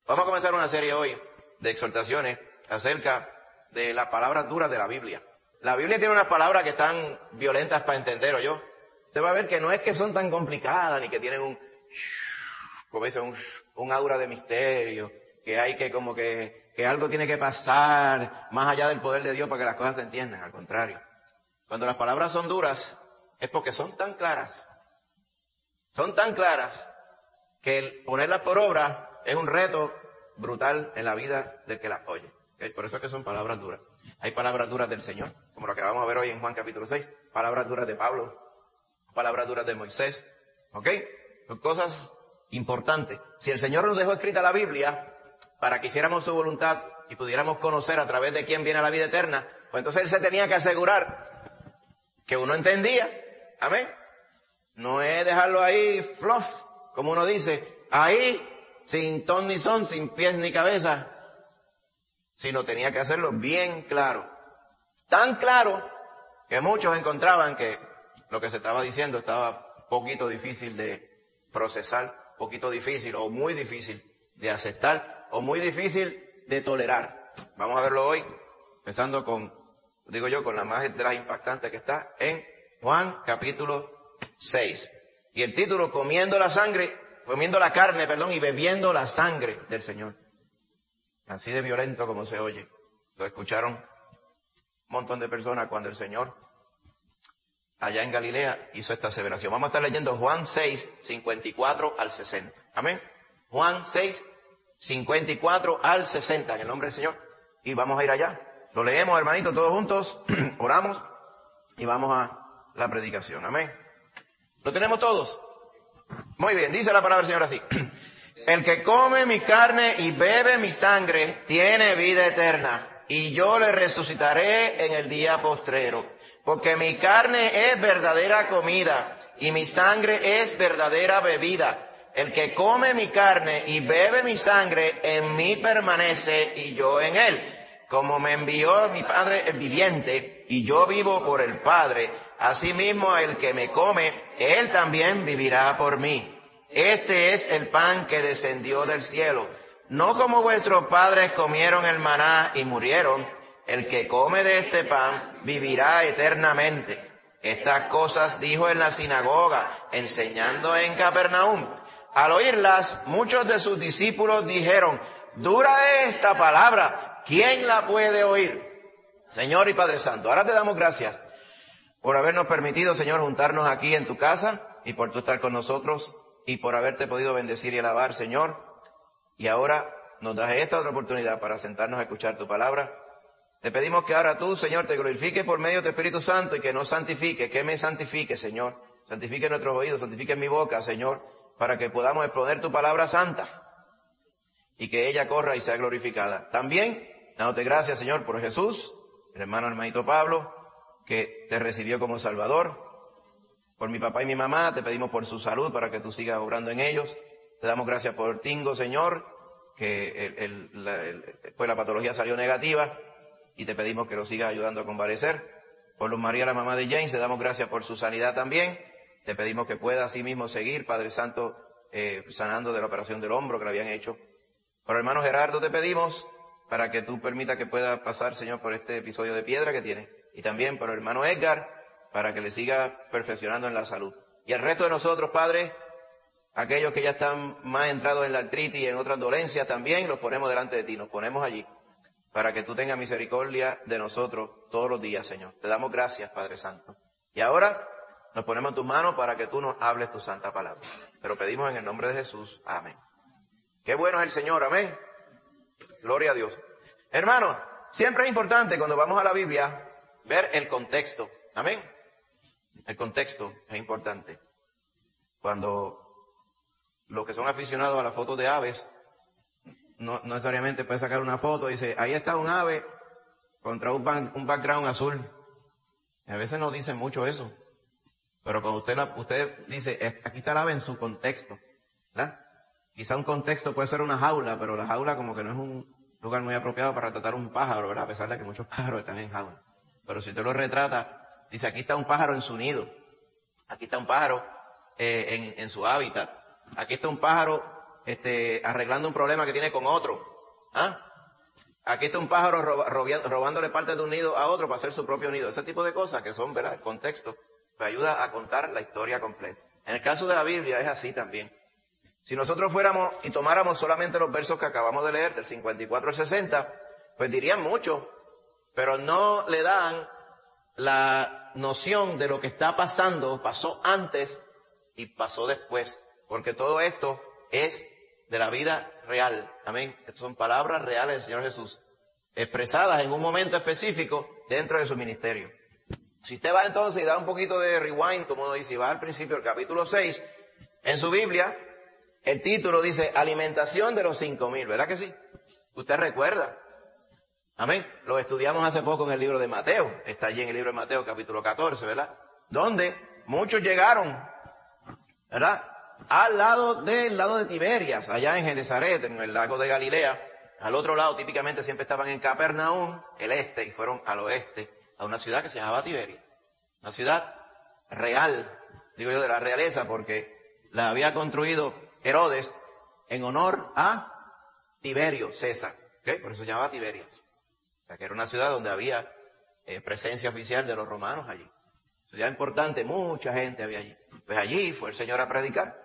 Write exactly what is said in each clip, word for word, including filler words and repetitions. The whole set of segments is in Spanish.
Vamos a comenzar una serie hoy de exhortaciones acerca de las palabras duras de la Biblia. La Biblia tiene unas palabras que están violentas para entender, ¿o yo? Usted va a ver que no es que son tan complicadas, ni que tienen un, como dice, un, un aura de misterio, que hay que como que, que algo tiene que pasar más allá del poder de Dios para que las cosas se entiendan. Al contrario, cuando las palabras son duras, es porque son tan claras, son tan claras, que el ponerlas por obra es un reto brutal en la vida del que las oye. ¿Okay? Por eso es que son palabras duras. Hay palabras duras del Señor, como lo que vamos a ver hoy en Juan capítulo seis, palabras duras de Pablo, palabras duras de Moisés, ¿ok? Son cosas importantes. Si el Señor nos dejó escrita la Biblia para que hiciéramos su voluntad y pudiéramos conocer a través de quién viene la vida eterna, pues entonces Él se tenía que asegurar que uno entendía, amén. No es dejarlo ahí fluff, como uno dice, ahí, sin ton ni son, sin pies ni cabeza, sino tenía que hacerlo bien claro. Tan claro que muchos encontraban que lo que se estaba diciendo estaba poquito difícil de procesar, poquito difícil o muy difícil de aceptar o muy difícil de tolerar. Vamos a verlo hoy, empezando con, digo yo, con la más de las impactantes que está en Juan capítulo seis. Y el título, comiendo la sangre, comiendo la carne, perdón, y bebiendo la sangre del Señor. Así de violento como se oye. Lo escucharon un montón de personas cuando el Señor allá en Galilea hizo esta aseveración. Vamos a estar leyendo Juan seis, cincuenta y cuatro al sesenta. Amén. Juan seis, cincuenta y cuatro al sesenta, en el nombre del Señor. Y vamos a ir allá. Lo leemos, hermanitos, todos juntos. Oramos y vamos a la predicación. Amén. ¿Lo tenemos todos? Muy bien, dice la palabra del Señor así. El que come mi carne y bebe mi sangre tiene vida eterna, y yo le resucitaré en el día postrero. Porque mi carne es verdadera comida, y mi sangre es verdadera bebida. El que come mi carne y bebe mi sangre, en mí permanece y yo en él. Como me envió mi Padre el viviente, y yo vivo por el Padre, asimismo el que me come, él también vivirá por mí. Este es el pan que descendió del cielo, no como vuestros padres comieron el maná y murieron. El que come de este pan vivirá eternamente. Estas cosas dijo en la sinagoga, enseñando en Capernaum. Al oírlas, muchos de sus discípulos dijeron, dura es esta palabra, ¿quién la puede oír? Señor y Padre Santo, ahora te damos gracias por habernos permitido, Señor, juntarnos aquí en tu casa y por tú estar con nosotros y por haberte podido bendecir y alabar, Señor. Y ahora nos das esta otra oportunidad para sentarnos a escuchar tu palabra. Te pedimos que ahora tú, Señor, te glorifiques por medio de tu Espíritu Santo y que nos santifique, que me santifique, Señor. Santifique nuestros oídos, santifique mi boca, Señor, para que podamos exponer tu palabra santa y que ella corra y sea glorificada. También, dándote gracias, Señor, por Jesús, el hermano hermanito Pablo, que te recibió como Salvador. Por mi papá y mi mamá, te pedimos por su salud para que tú sigas obrando en ellos. Te damos gracias por Tingo, Señor, que el, el, la, el, pues la patología salió negativa y te pedimos que lo sigas ayudando a convalecer. Por Luz María, la mamá de James, te damos gracias por su sanidad también. Te pedimos que pueda así mismo seguir, Padre Santo, eh, sanando de la operación del hombro que le habían hecho. Por el hermano Gerardo te pedimos para que tú permitas que pueda pasar, Señor, por este episodio de piedra que tiene. Y también por el hermano Edgar, para que le siga perfeccionando en la salud. Y el resto de nosotros, Padre, aquellos que ya están más entrados en la artritis y en otras dolencias también, los ponemos delante de ti, nos ponemos allí, para que tú tengas misericordia de nosotros todos los días, Señor. Te damos gracias, Padre Santo. Y ahora nos ponemos en tus manos para que tú nos hables tu santa palabra. Te lo pedimos en el nombre de Jesús. Amén. Qué bueno es el Señor. Amén. Gloria a Dios. Hermanos, siempre es importante cuando vamos a la Biblia ver el contexto. Amén. El contexto es importante. Cuando los que son aficionados a las fotos de aves, no, no necesariamente puede sacar una foto y dice, ahí está un ave contra un, back, un background azul. Y a veces no dicen mucho eso. Pero cuando usted, la, usted dice, aquí está el ave en su contexto, ¿verdad? Quizá un contexto puede ser una jaula, pero la jaula como que no es un lugar muy apropiado para retratar un pájaro, ¿verdad? A pesar de que muchos pájaros están en jaula. Pero si usted lo retrata, dice, aquí está un pájaro en su nido. Aquí está un pájaro eh, en, en su hábitat. Aquí está un pájaro este, arreglando un problema que tiene con otro. ¿Ah? Aquí está un pájaro roba, robándole parte de un nido a otro para hacer su propio nido. Ese tipo de cosas que son, ¿verdad?, el contexto, me ayuda a contar la historia completa. En el caso de la Biblia es así también. Si nosotros fuéramos y tomáramos solamente los versos que acabamos de leer, del cincuenta y cuatro al sesenta, pues dirían mucho, pero no le dan la noción de lo que está pasando, pasó antes y pasó después, porque todo esto es de la vida real. Amén. Estas son palabras reales del Señor Jesús, expresadas en un momento específico dentro de su ministerio. Si usted va entonces y da un poquito de rewind, como uno dice, y va al principio del capítulo seis, en su Biblia, el título dice, alimentación de los cinco mil, ¿verdad que sí? Usted recuerda. Amén. Lo estudiamos hace poco en el libro de Mateo. Está allí en el libro de Mateo, capítulo catorce, ¿verdad? Donde muchos llegaron, ¿verdad?, al lado del lado de Tiberias, allá en Genezaret, en el lago de Galilea. Al otro lado, típicamente siempre estaban en Capernaum, el este, y fueron al oeste, a una ciudad que se llamaba Tiberias. Una ciudad real, digo yo, de la realeza, porque la había construido Herodes en honor a Tiberio César, ¿okay? Por eso se llamaba Tiberias. O sea, que era una ciudad donde había eh, presencia oficial de los romanos allí. Ciudad importante, mucha gente había allí. Pues allí fue el Señor a predicar.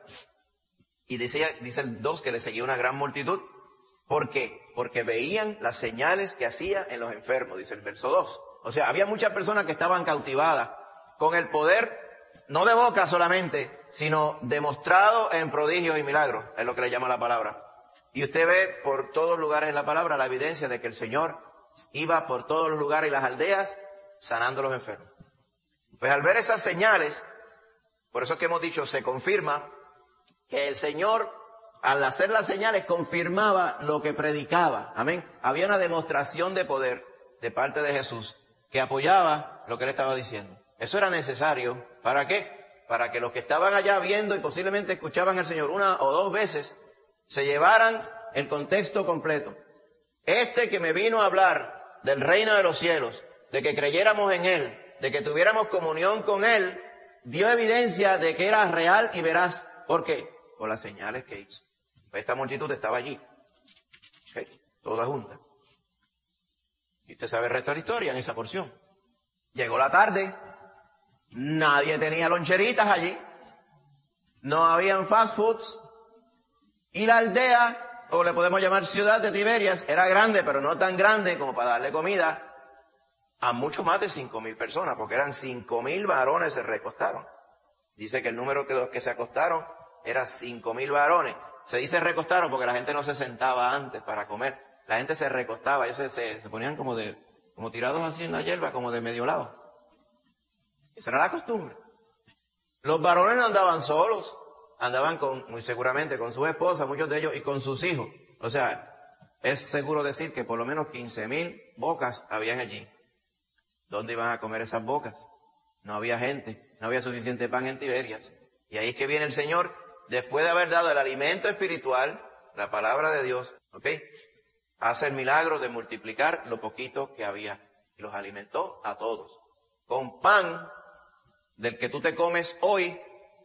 Y dice, dice el dos que le seguía una gran multitud. ¿Por qué? Porque veían las señales que hacía en los enfermos, dice el verso dos. O sea, había muchas personas que estaban cautivadas con el poder, no de boca solamente, sino demostrado en prodigios y milagros, es lo que le llama la palabra. Y usted ve por todos lugares en la palabra la evidencia de que el Señor iba por todos los lugares y las aldeas sanando a los enfermos. Pues al ver esas señales, por eso es que hemos dicho, se confirma que el Señor, al hacer las señales, confirmaba lo que predicaba. Amén. Había una demostración de poder de parte de Jesús que apoyaba lo que él estaba diciendo. Eso era necesario. ¿Para qué? Para que los que estaban allá viendo y posiblemente escuchaban al Señor una o dos veces, se llevaran el contexto completo. Este que me vino a hablar del reino de los cielos, de que creyéramos en Él, de que tuviéramos comunión con Él, dio evidencia de que era real y veraz. ¿Por qué? Por las señales que hizo. Esta multitud estaba allí, ¿okay?, toda junta. Y usted sabe el resto de la historia en esa porción. Llegó la tarde, nadie tenía loncheritas allí, no habían fast foods, y la aldea, o le podemos llamar ciudad de Tiberias, era grande, pero no tan grande como para darle comida a mucho más de cinco mil personas, porque eran cinco mil varones se recostaron. Dice que el número de los que se acostaron era cinco mil varones. Se dice recostaron porque la gente no se sentaba antes para comer. La gente se recostaba, ellos se, se, se ponían como de, como tirados así en la hierba, como de medio lado. Esa era la costumbre. Los varones no andaban solos, andaban con, muy seguramente con sus esposas, muchos de ellos, y con sus hijos. O sea, es seguro decir que por lo menos quince mil bocas habían allí. ¿Dónde iban a comer esas bocas? No había gente, no había suficiente pan en Tiberias. Y ahí es que viene el Señor, después de haber dado el alimento espiritual, la palabra de Dios, ¿ok?, hace el milagro de multiplicar lo poquito que había. Y los alimentó a todos. Con pan del que tú te comes hoy,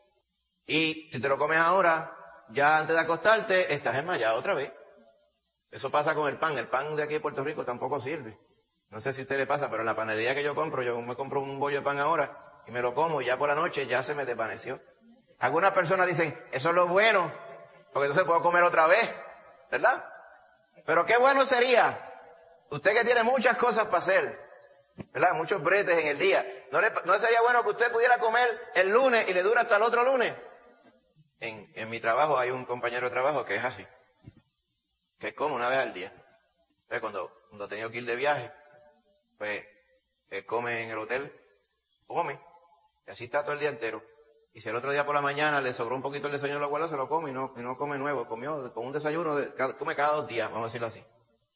y si te lo comes ahora, ya antes de acostarte, estás enmayado otra vez. Eso pasa con el pan. El pan de aquí de Puerto Rico tampoco sirve. No sé si a usted le pasa, pero en la panadería que yo compro, yo me compro un bollo de pan ahora y me lo como y ya por la noche ya se me desvaneció. Algunas personas dicen, eso es lo bueno, porque entonces puedo comer otra vez, ¿verdad? Pero qué bueno sería, usted que tiene muchas cosas para hacer, ¿verdad? Muchos bretes en el día. ¿No le, no sería bueno que usted pudiera comer el lunes y le dura hasta el otro lunes? En, en mi trabajo hay un compañero de trabajo que es así, que come una vez al día. Entonces cuando, cuando ha tenido que ir de viaje, pues él come en el hotel, come, y así está todo el día entero. Y si el otro día por la mañana le sobró un poquito el desayuno de la abuela, se lo come y no, y no come nuevo. Comió con un desayuno, de, come cada dos días, vamos a decirlo así.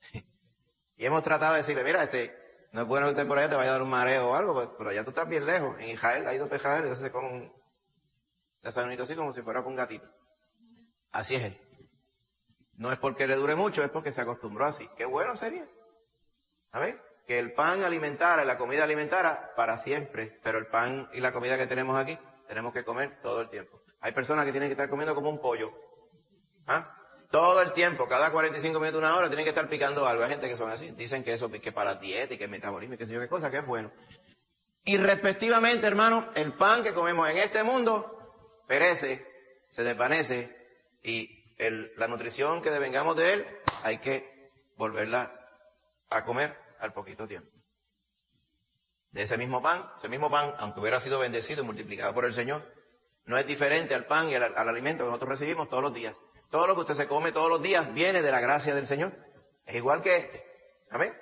Y hemos tratado de decirle, mira, este, no es bueno que usted por allá te vaya a dar un mareo o algo, pues, pero allá tú estás bien lejos. En Israel, ha ido a Israel, y entonces se come un desayunito así como si fuera con un gatito. Así es él. No es porque le dure mucho, es porque se acostumbró así. Qué bueno sería. ¿A ver? Que el pan alimentara, la comida alimentara para siempre. Pero el pan y la comida que tenemos aquí, tenemos que comer todo el tiempo. Hay personas que tienen que estar comiendo como un pollo. ¿Ah? Todo el tiempo, cada cuarenta y cinco minutos, una hora, tienen que estar picando algo. Hay gente que son así. Dicen que eso que para la dieta y que el metabolismo y que sé yo qué cosa, que es bueno. Y respectivamente, hermano, el pan que comemos en este mundo perece, se desvanece y el, la nutrición que devengamos de él hay que volverla a comer al poquito tiempo. De ese mismo pan, ese mismo pan, aunque hubiera sido bendecido y multiplicado por el Señor, no es diferente al pan y al, al alimento que nosotros recibimos todos los días. Todo lo que usted se come todos los días viene de la gracia del Señor. Es igual que este. Amén.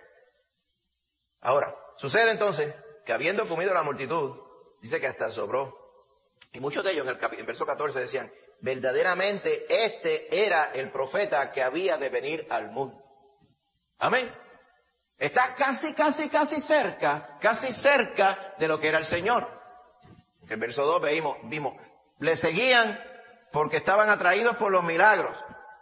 Ahora, sucede entonces que habiendo comido la multitud, dice que hasta sobró. Y muchos de ellos en el, cap- en verso catorce decían, verdaderamente este era el profeta que había de venir al mundo. Amén. Está casi, casi, casi cerca, casi cerca de lo que era el Señor. En el verso dos vimos, vimos, le seguían porque estaban atraídos por los milagros.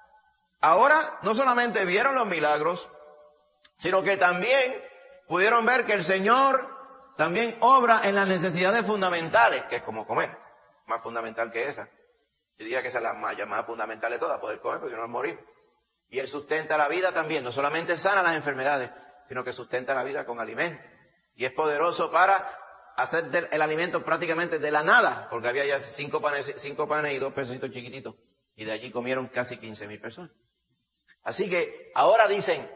Ahora no solamente vieron los milagros, sino que también pudieron ver que el Señor también obra en las necesidades fundamentales, que es como comer, más fundamental que esa. Yo diría que esa es la más, más fundamental de todas, poder comer, porque si no nos morimos. Y Él sustenta la vida también, no solamente sana las enfermedades, sino que sustenta la vida con alimento. Y es poderoso para hacer del, el alimento prácticamente de la nada, porque había ya cinco panes, cinco panes y dos pececitos chiquititos. Y de allí comieron casi quince mil personas. Así que ahora dicen,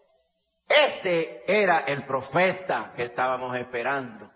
este era el profeta que estábamos esperando.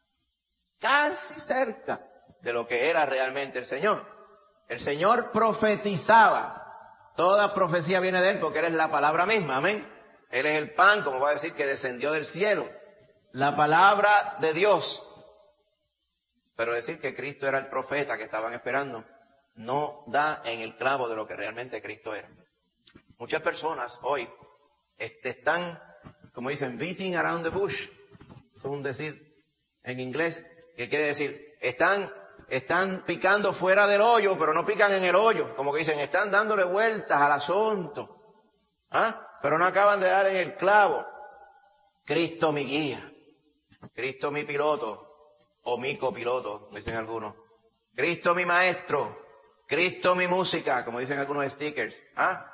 Casi cerca de lo que era realmente el Señor. El Señor profetizaba. Toda profecía viene de Él porque Él es la palabra misma. Amén. Él es el pan, como va a decir, que descendió del cielo. La palabra de Dios. Pero decir que Cristo era el profeta que estaban esperando no da en el clavo de lo que realmente Cristo era. Muchas personas hoy este, están, como dicen, beating around the bush. Es un decir en inglés que quiere decir, están, están picando fuera del hoyo, pero no pican en el hoyo. Como que dicen, están dándole vueltas al asunto. ¿Ah? Pero no acaban de dar en el clavo. Cristo mi guía. Cristo mi piloto. O mi copiloto, como dicen algunos. Cristo mi maestro. Cristo mi música, como dicen algunos stickers. ¿Ah?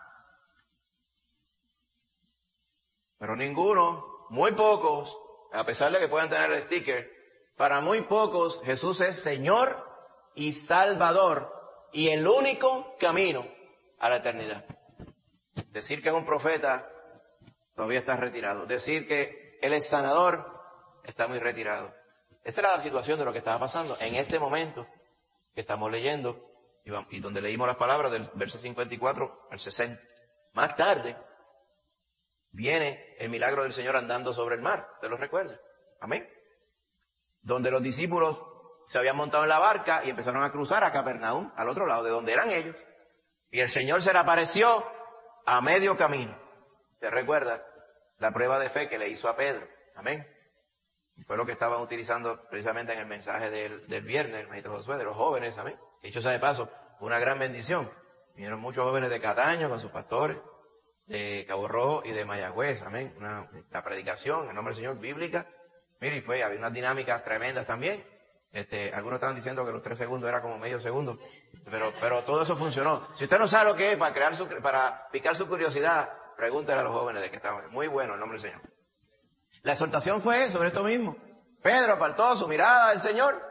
Pero ninguno, muy pocos, a pesar de que puedan tener el sticker, para muy pocos Jesús es Señor y Salvador y el único camino a la eternidad. Decir que es un profeta todavía está retirado. Decir que Él es sanador está muy retirado. Esa era la situación de lo que estaba pasando en este momento que estamos leyendo y donde leímos las palabras del verso cincuenta y cuatro al sesenta. Más tarde viene el milagro del Señor andando sobre el mar. ¿Te lo recuerdas? Amén. Donde los discípulos se habían montado en la barca y empezaron a cruzar a Capernaum, al otro lado de donde eran ellos. Y el Señor se le apareció a medio camino. ¿Te recuerdas? La prueba de fe que le hizo a Pedro. Amén. Fue lo que estaban utilizando precisamente en el mensaje del, del viernes, el maestro Josué, de los jóvenes. Amén. Dicho sea de paso, fue una gran bendición. Vinieron muchos jóvenes de Cataño con sus pastores, de Cabo Rojo y de Mayagüez. Amén. Una, la predicación en nombre del Señor bíblica. Mire, y fue, había unas dinámicas tremendas también. Este, algunos estaban diciendo que los tres segundos era como medio segundo. Pero, pero todo eso funcionó. Si usted no sabe lo que es para crear su, para picar su curiosidad, pregúntele a los jóvenes de que estaban. Muy bueno en nombre del Señor. La exhortación fue sobre esto mismo. Pedro apartó su mirada del Señor.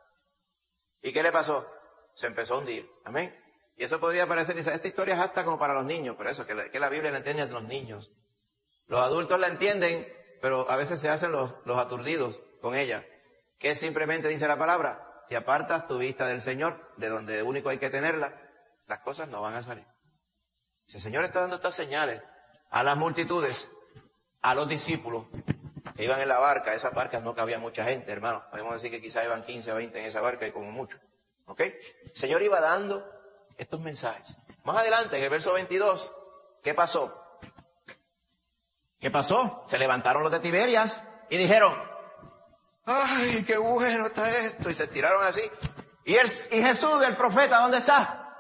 ¿Y qué le pasó? Se empezó a hundir. Amén. Y eso podría parecer, esta historia es hasta como para los niños, pero eso, que la, que la Biblia la entiende a los niños. Los adultos la entienden, pero a veces se hacen los, los aturdidos con ella. Que simplemente dice la palabra, si apartas tu vista del Señor, de donde único hay que tenerla, las cosas no van a salir. Si el Señor está dando estas señales a las multitudes, a los discípulos que iban en la barca, esa barca no cabía mucha gente, hermano. Podemos decir que quizás iban quince o veinte en esa barca y como mucho. ¿Ok? El Señor iba dando estos mensajes. Más adelante, en el verso veintidós, ¿qué pasó? ¿Qué pasó? Se levantaron los de Tiberias y dijeron, ¡ay, qué bueno está esto! Y se tiraron así. ¿Y, el, y Jesús, el profeta, dónde está?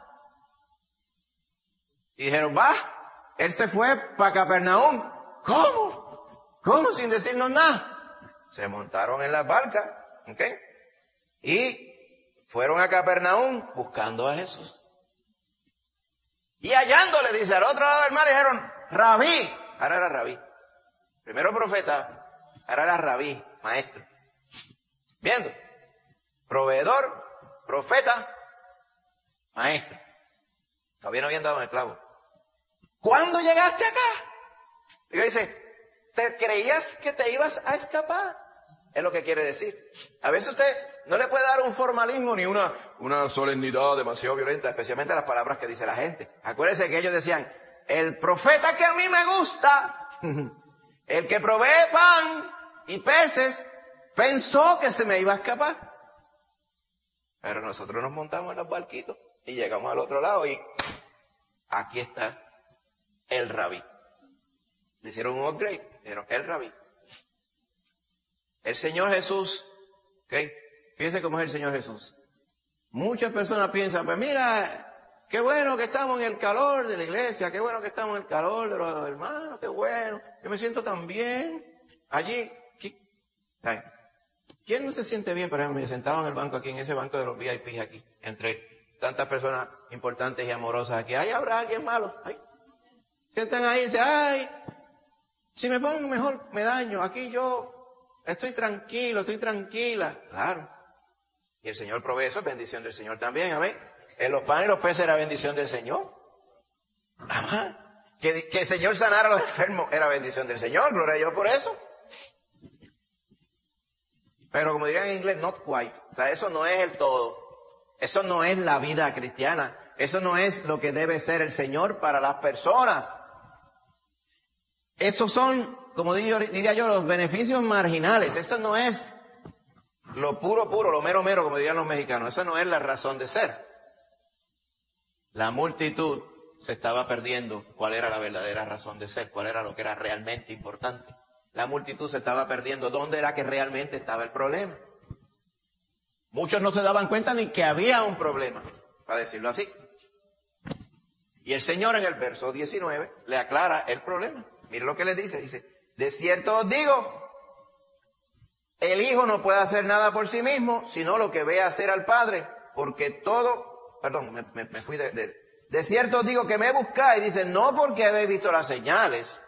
Y dijeron, va, él se fue para Capernaum. ¿Cómo? ¿Cómo? Sin decirnos nada. Se montaron en las barcas, ¿ok? Y fueron a Capernaum buscando a Jesús. Y hallándole, dice, al otro lado del mar, dijeron, Rabí. Ahora era Rabí. Primero profeta, ahora era Rabí, maestro. Viendo. Proveedor, profeta, maestro. Todavía no habían dado un esclavo. ¿Cuándo llegaste acá? Y dice, ¿te creías que te ibas a escapar? Es lo que quiere decir. A veces usted no le puede dar un formalismo ni una, una solemnidad demasiado violenta, especialmente las palabras que dice la gente. Acuérdense que ellos decían, el profeta que a mí me gusta, el que provee pan y peces, pensó que se me iba a escapar. Pero nosotros nos montamos en los barquitos y llegamos al otro lado y aquí está el Rabí. Le hicieron un upgrade, dijeron el Rabí. El Señor Jesús, ¿ok? Fíjense cómo es el Señor Jesús. Muchas personas piensan, pues mira, qué bueno que estamos en el calor de la iglesia, qué bueno que estamos en el calor de los hermanos, qué bueno, yo me siento tan bien. Allí, ¿quién no se siente bien? Por ejemplo, me sentaba en el banco aquí, en ese banco de los V I P aquí, entre tantas personas importantes y amorosas aquí. Ahí habrá alguien malo. Ay. Sientan ahí y dicen, ay, si me pongo mejor me daño. Aquí yo estoy tranquilo, estoy tranquila. Claro. Y el Señor provee eso, es bendición del Señor también. Amén. En los panes y los peces era bendición del Señor. Amén. Que, que el Señor sanara a los enfermos era bendición del Señor. Gloria a Dios por eso. Pero como dirían en inglés, not quite. O sea, eso no es el todo. Eso no es la vida cristiana. Eso no es lo que debe ser el Señor para las personas. Esos son, como diría yo, los beneficios marginales. Eso no es lo puro, puro, lo mero, mero, como dirían los mexicanos. Eso no es la razón de ser. La multitud se estaba perdiendo cuál era la verdadera razón de ser, cuál era lo que era realmente importante. La multitud se estaba perdiendo dónde era que realmente estaba el problema. Muchos no se daban cuenta ni que había un problema, para decirlo así. Y el Señor en el verso diecinueve le aclara el problema. Mire lo que le dice, dice, de cierto os digo, el Hijo no puede hacer nada por sí mismo, sino lo que ve hacer al Padre, porque todo, perdón, me, me, me fui de, de, de cierto os digo que me buscáis, dice, no porque habéis visto las señales,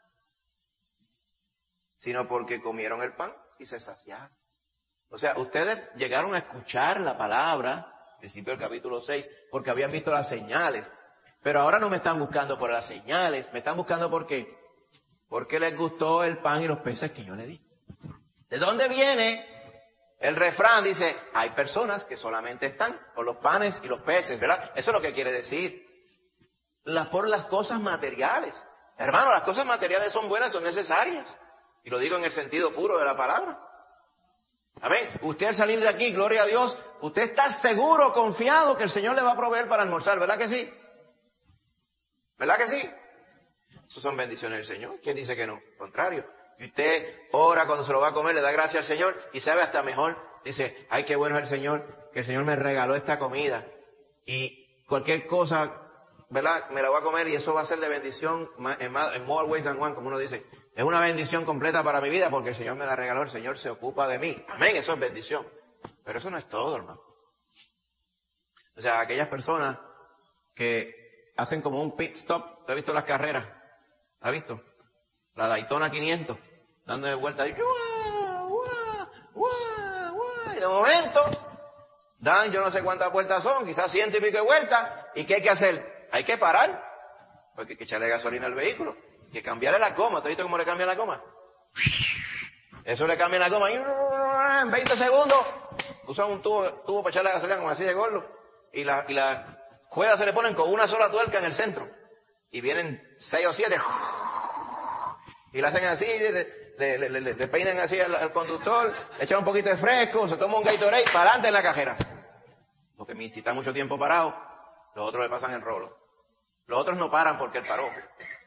sino porque comieron el pan y se saciaron. O sea, ustedes llegaron a escuchar la palabra, principio del capítulo seis, porque habían visto las señales, pero ahora no me están buscando por las señales, me están buscando por qué. Porque les gustó el pan y los peces que yo le di. ¿De dónde viene el refrán? Dice, hay personas que solamente están por los panes y los peces, ¿verdad? Eso es lo que quiere decir. La, por las cosas materiales. Hermano, las cosas materiales son buenas, son necesarias. Y lo digo en el sentido puro de la palabra. Amén. Usted al salir de aquí, gloria a Dios, usted está seguro, confiado que el Señor le va a proveer para almorzar, ¿verdad que sí? ¿Verdad que sí? Eso son bendiciones del Señor. ¿Quién dice que no? Contrario. Y usted ora cuando se lo va a comer, le da gracias al Señor y sabe hasta mejor. Dice, ay, qué bueno es el Señor, que el Señor me regaló esta comida. Y cualquier cosa, ¿verdad? Me la voy a comer y eso va a ser de bendición en more ways than one, como uno dice. Es una bendición completa para mi vida porque el Señor me la regaló, el Señor se ocupa de mí. Amén, eso es bendición. Pero eso no es todo, hermano. O sea, aquellas personas que hacen como un pit stop. ¿Usted ha visto las carreras? ¿Ha visto? La Daytona quinientos, dando de vuelta. Y, ¡guau, guau, guau, guau! Y de momento, dan yo no sé cuántas vueltas son, quizás ciento y pico de vueltas. ¿Y qué hay que hacer? Hay que parar. Porque hay que echarle gasolina al vehículo. Hay que cambiarle la goma. ¿Te has visto cómo le cambian la goma? Eso le cambian la goma. Y en veinte segundos, usan un tubo, tubo para echarle gasolina como así de gordo. Y la, y la ruedas se le ponen con una sola tuerca en el centro. Y vienen seis o siete. Y la hacen así, le, le, le, le, le peinan así al, al conductor, le echan un poquito de fresco, se toma un Gatorade, para adelante en la cajera. Porque si está mucho tiempo parado, los otros le pasan el rolo. Los otros no paran porque él paró.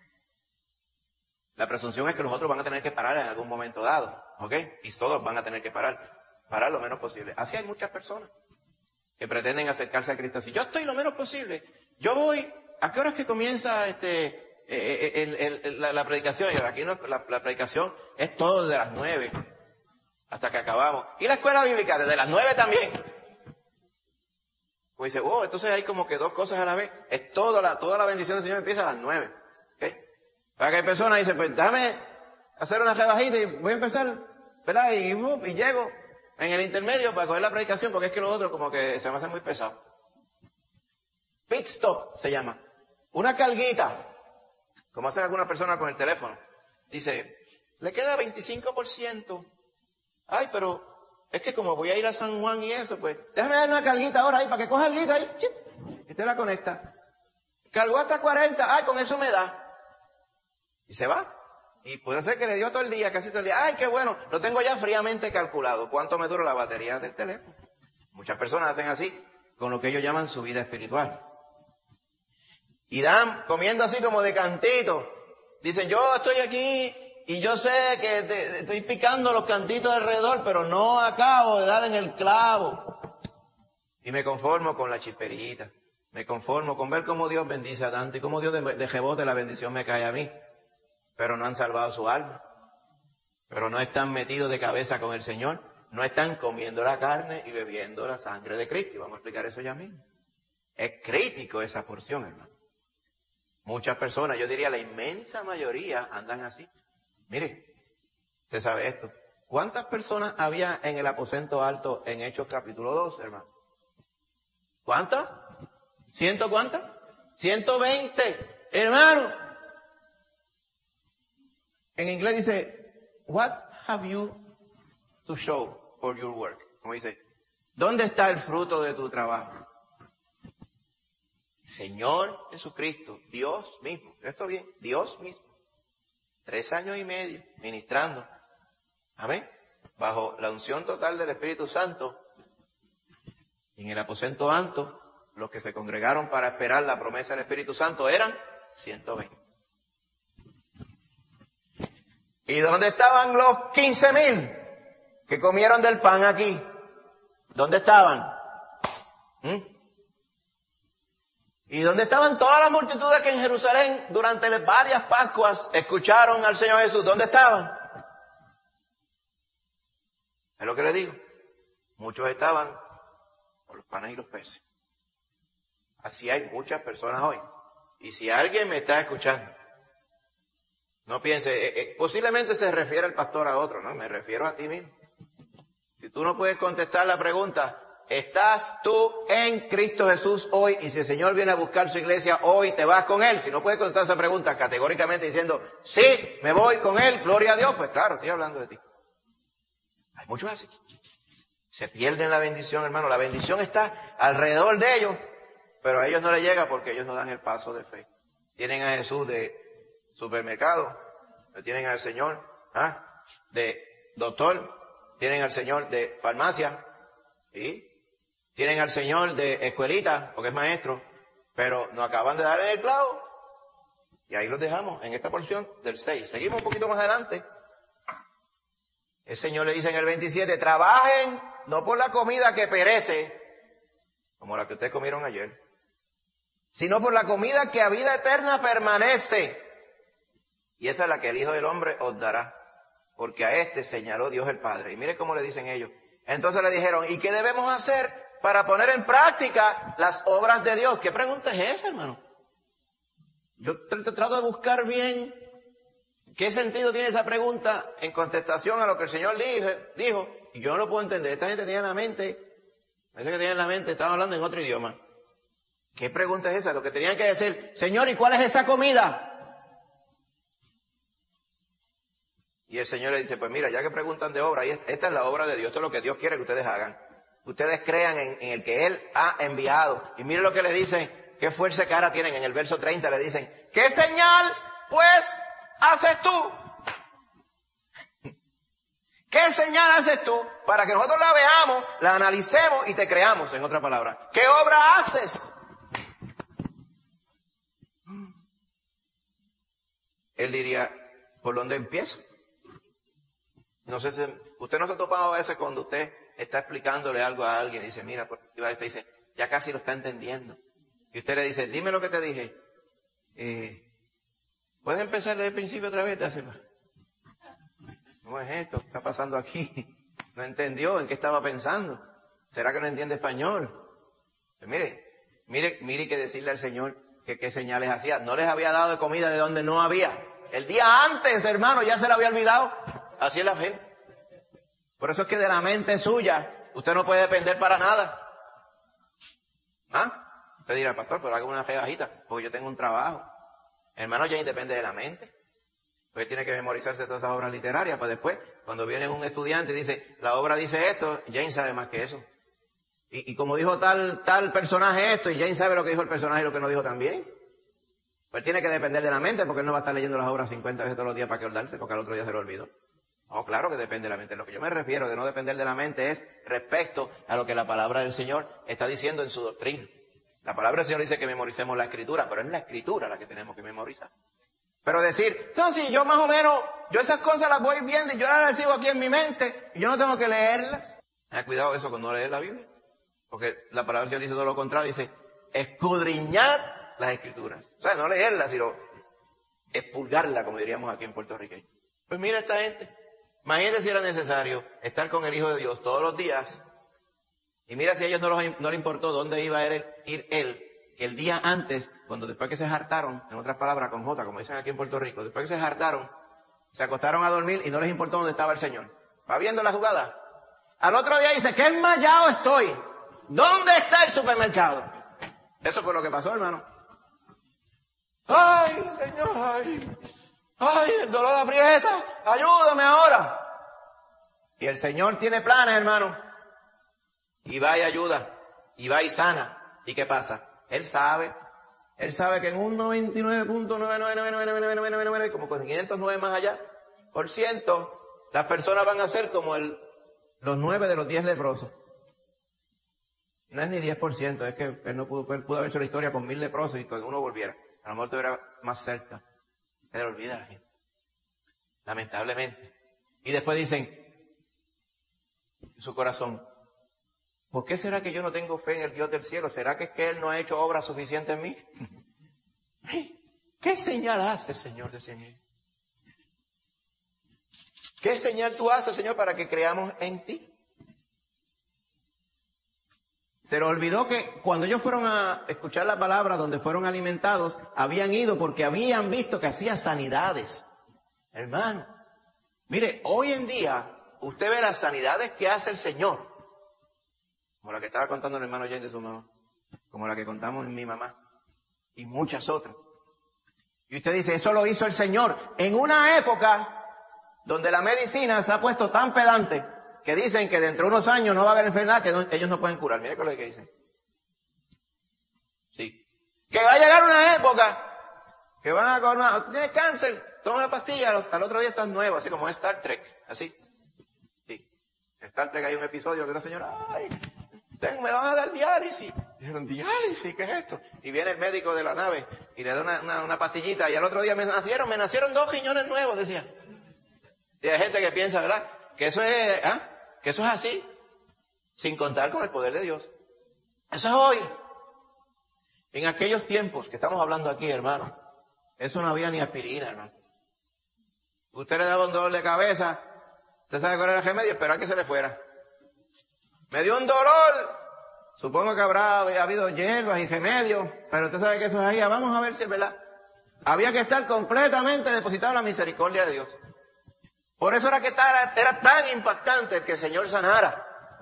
La presunción es que los otros van a tener que parar en algún momento dado, ¿ok? Y todos van a tener que parar, parar lo menos posible. Así hay muchas personas que pretenden acercarse a Cristo así. Yo estoy lo menos posible. Yo voy, ¿a qué hora es que comienza este... El, el, el, la, la predicación? Y aquí no, la, la predicación es todo desde las nueve hasta que acabamos. Y la escuela bíblica desde las nueve también. Pues dice, oh, entonces hay como que dos cosas a la vez. Es toda la, toda la bendición del Señor empieza a las nueve. ¿Okay? Para que hay personas dicen, pues déjame hacer una rebajita y voy a empezar, ¿verdad? Y, uh, y llego en el intermedio para coger la predicación porque es que lo otro como que se me hace muy pesado. Pit stop se llama. Una carguita, como hacen algunas personas con el teléfono. Dice, le queda veinticinco por ciento. Ay, pero es que como voy a ir a San Juan y eso, pues déjame dar una carguita ahora ahí para que coja el guita ahí. Chip, y te la conecta. Cargó hasta cuarenta. Ay, con eso me da. Y se va. Y puede ser que le dio todo el día, casi todo el día. Ay, qué bueno, lo tengo ya fríamente calculado. ¿Cuánto me dura la batería del teléfono? Muchas personas hacen así, con lo que ellos llaman su vida espiritual. Y dan, comiendo así como de cantito. Dicen, yo estoy aquí y yo sé que te, estoy picando los cantitos alrededor, pero no acabo de dar en el clavo. Y me conformo con la chisperita. Me conformo con ver cómo Dios bendice a tanto y cómo Dios de, de rebote la bendición me cae a mí. Pero no han salvado su alma. Pero no están metidos de cabeza con el Señor. No están comiendo la carne y bebiendo la sangre de Cristo. Y vamos a explicar eso ya mismo. Es crítico esa porción, hermano. Muchas personas, yo diría la inmensa mayoría, andan así. Mire, usted sabe esto. ¿Cuántas personas había en el aposento alto en Hechos capítulo dos, hermano? ¿Cuántas? ¿Ciento cuántas? Ciento veinte, hermano. En inglés dice, what have you to show for your work? Como dice, ¿dónde está el fruto de tu trabajo? Señor Jesucristo, Dios mismo, ¿esto bien? Dios mismo. Tres años y medio ministrando. Amén. Bajo la unción total del Espíritu Santo. Y en el aposento alto, los que se congregaron para esperar la promesa del Espíritu Santo eran ciento veinte. ¿Y dónde estaban los quince mil que comieron del pan aquí? ¿Dónde estaban? ¿Mm? ¿Y dónde estaban todas las multitudes que en Jerusalén durante varias Pascuas escucharon al Señor Jesús? ¿Dónde estaban? Es lo que le digo. Muchos estaban por los panes y los peces. Así hay muchas personas hoy. Y si alguien me está escuchando, no piense, eh, eh, posiblemente se refiere el pastor a otro, no, me refiero a ti mismo. Si tú no puedes contestar la pregunta, ¿estás tú en Cristo Jesús hoy? Y si el Señor viene a buscar su iglesia hoy, ¿te vas con Él? Si no puedes contestar esa pregunta categóricamente diciendo, sí, me voy con Él, gloria a Dios, pues claro, estoy hablando de ti. Hay muchos así. Se pierden la bendición, hermano. La bendición está alrededor de ellos, pero a ellos no les llega porque ellos no dan el paso de fe. Tienen a Jesús de supermercado, tienen al Señor ¿ah? de doctor, tienen al Señor de farmacia, ¿sí? Tienen al Señor de escuelita, porque es maestro, pero no acaban de dar en el clavo. Y ahí los dejamos en esta porción del seis. Seguimos un poquito más adelante. El Señor le dice en el veintisiete, trabajen no por la comida que perece, como la que ustedes comieron ayer, sino por la comida que a vida eterna permanece. Y esa es la que el Hijo del Hombre os dará, porque a este señaló Dios el Padre. Y mire cómo le dicen ellos. Entonces le dijeron, ¿y qué debemos hacer para poner en práctica las obras de Dios? ¿Qué pregunta es esa, hermano? Yo trato de buscar bien qué sentido tiene esa pregunta en contestación a lo que el Señor dijo, y yo no lo puedo entender. Esta gente tenía en la mente, parece que tenía en la mente, estaban hablando en otro idioma. ¿Qué pregunta es esa? Lo que tenían que decir, Señor, ¿y cuál es esa comida? Y el Señor le dice, pues mira, ya que preguntan de obra, esta es la obra de Dios, esto es lo que Dios quiere que ustedes hagan. Ustedes crean en, en el que Él ha enviado. Y mire lo que le dicen, qué fuerza de cara tienen. En el verso treinta le dicen, ¿qué señal pues haces tú? ¿Qué señal haces tú para que nosotros la veamos, la analicemos y te creamos? En otra palabra, ¿qué obra haces? Él diría, ¿por dónde empiezo? No sé si usted no se ha topado a veces cuando usted está explicándole algo a alguien y dice, mira, por aquí va, usted dice, ya casi lo está entendiendo. Y usted le dice, dime lo que te dije. Eh, ¿Puedes empezar desde el principio otra vez? Te hace, ¿cómo es esto? ¿Qué está pasando aquí? No entendió en qué estaba pensando. ¿Será que no entiende español? Pues mire, mire, mire que decirle al Señor que qué señales hacía. No les había dado de comida de donde no había. El día antes, hermano, ya se le había olvidado. Así es la gente. Por eso es que de la mente suya, usted no puede depender para nada. ¿Ah? Usted dirá, pastor, pero haga una fe bajita, porque yo tengo un trabajo. Hermano, ya depende de la mente. Pues tiene que memorizarse todas esas obras literarias, pues después, cuando viene un estudiante y dice, la obra dice esto, James sabe más que eso. Y, y como dijo tal, tal personaje esto, y James sabe lo que dijo el personaje y lo que no dijo también. Pues tiene que depender de la mente, porque él no va a estar leyendo las obras cincuenta veces todos los días para que acordarse, porque al otro día se lo olvidó. No, claro que depende de la mente. Lo que yo me refiero de no depender de la mente es respecto a lo que la palabra del Señor está diciendo en su doctrina. La palabra del Señor dice que memoricemos la Escritura, pero es la Escritura la que tenemos que memorizar. Pero decir, no, si yo más o menos, yo esas cosas las voy viendo y yo las recibo aquí en mi mente y yo no tengo que leerlas. Ten cuidado eso cuando lees la Biblia. Porque la palabra del Señor dice todo lo contrario, dice, escudriñad las Escrituras. O sea, no leerlas, sino expurgarlas, como diríamos aquí en Puerto Rico. Pues mira esta gente. Imagínate si era necesario estar con el Hijo de Dios todos los días. Y mira si a ellos no, los, no les importó dónde iba a ir, ir él. Que el día antes, cuando después que se hartaron, en otras palabras con J, como dicen aquí en Puerto Rico, después que se hartaron, se acostaron a dormir y no les importó dónde estaba el Señor. ¿Va viendo la jugada? Al otro día dice, qué enmayado estoy. ¿Dónde está el supermercado? Eso fue lo que pasó, hermano. Ay, Señor, ay, ay, el dolor aprieta, ayúdame ahora. Y el Señor tiene planes, hermano. Y va y ayuda, y va y sana. ¿Y qué pasa? Él sabe, él sabe que en un noventa y nueve punto nueve nueve nueve nueve nueve nueve nueve nueve, como con quinientos nueve más allá, por ciento, las personas van a ser como el, los nueve de los diez leprosos. No es ni diez por ciento, es que él no pudo, él pudo haber hecho la historia con mil leprosos y que uno volviera. A lo mejor estuviera más cerca. Se le olvida a la gente. Lamentablemente. Y después dicen, en su corazón, ¿por qué será que yo no tengo fe en el Dios del cielo? ¿Será que es que Él no ha hecho obra suficiente en mí? ¿Qué señal hace, Señor de Señor? ¿Qué señal tú haces, Señor, para que creamos en ti? Se les olvidó que cuando ellos fueron a escuchar la palabra, donde fueron alimentados, habían ido porque habían visto que hacía sanidades. Hermano, mire, hoy en día, usted ve las sanidades que hace el Señor. Como la que estaba contando el hermano James de su mamá. Como la que contamos en mi mamá. Y muchas otras. Y usted dice, eso lo hizo el Señor. En una época donde la medicina se ha puesto tan pedante que dicen que dentro de unos años no va a haber enfermedad que no, ellos no pueden curar. Mire con lo que dicen. Sí. Que va a llegar una época que van a coronar. Tú tienes cáncer, toma una pastilla, al, al otro día estás nuevo, así como Star Trek. Así. Sí. En Star Trek hay un episodio que una señora, ay, me van a dar diálisis. Dijeron, ¿diálisis? ¿Qué es esto? Y viene el médico de la nave y le da una, una, una pastillita y al otro día me nacieron, me nacieron dos riñones nuevos, decía. Y hay gente que piensa, ¿verdad? Que eso es, ¿ah? Que eso es así, sin contar con el poder de Dios. Eso es hoy. En aquellos tiempos que estamos hablando aquí, hermano, eso no había ni aspirina, hermano. Usted le daba un dolor de cabeza, usted sabe cuál era el remedio, esperar que se le fuera. Me dio un dolor, supongo que habrá habido hierbas y remedios, pero usted sabe que eso es ahí, vamos a ver si es verdad. Había que estar completamente depositado en la misericordia de Dios. Por eso era que era, era tan impactante el que el Señor sanara.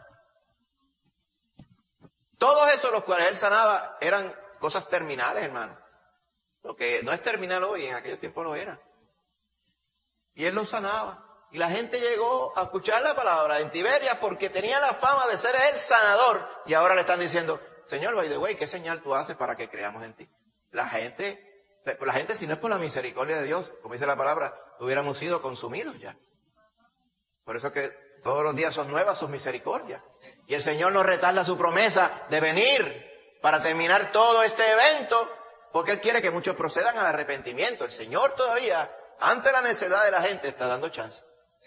Todos esos los cuales Él sanaba eran cosas terminales, hermano. Lo que no es terminal hoy, en aquellos tiempos lo era. Y Él los sanaba. Y la gente llegó a escuchar la palabra en Tiberias porque tenía la fama de ser el sanador. Y ahora le están diciendo, Señor, by the way, ¿qué señal tú haces para que creamos en ti? La gente, la gente si no es por la misericordia de Dios, como dice la palabra, hubiéramos sido consumidos ya. Por eso que todos los días son nuevas sus misericordias. Y el Señor no retarda su promesa de venir para terminar todo este evento, porque Él quiere que muchos procedan al arrepentimiento. El Señor todavía, ante la necedad de la gente, está dando chance.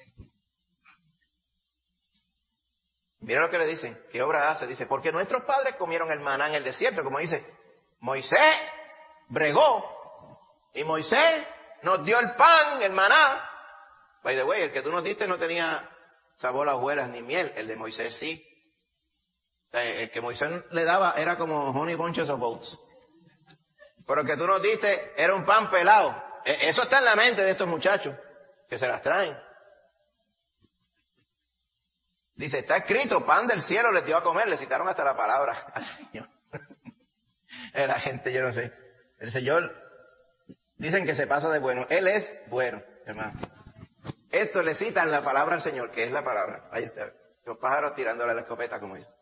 Mira lo que le dicen, ¿qué obra hace? Dice, porque nuestros padres comieron el maná en el desierto, como dice, Moisés bregó, y Moisés nos dio el pan, el maná. By the way, el que tú nos diste no tenía sabor a hojuelas ni miel, el de Moisés sí. El que Moisés le daba era como honey bunches of oats. Pero el que tú nos diste era un pan pelado. Eso está en la mente de estos muchachos, que se las traen. Dice, está escrito, pan del cielo les dio a comer, le citaron hasta la palabra al Señor. La gente, yo no sé. El Señor, dicen que se pasa de bueno. Él es bueno, hermano. Esto le citan la palabra al Señor, que es la palabra. Ahí está. Los pájaros tirándole la escopeta, como dice.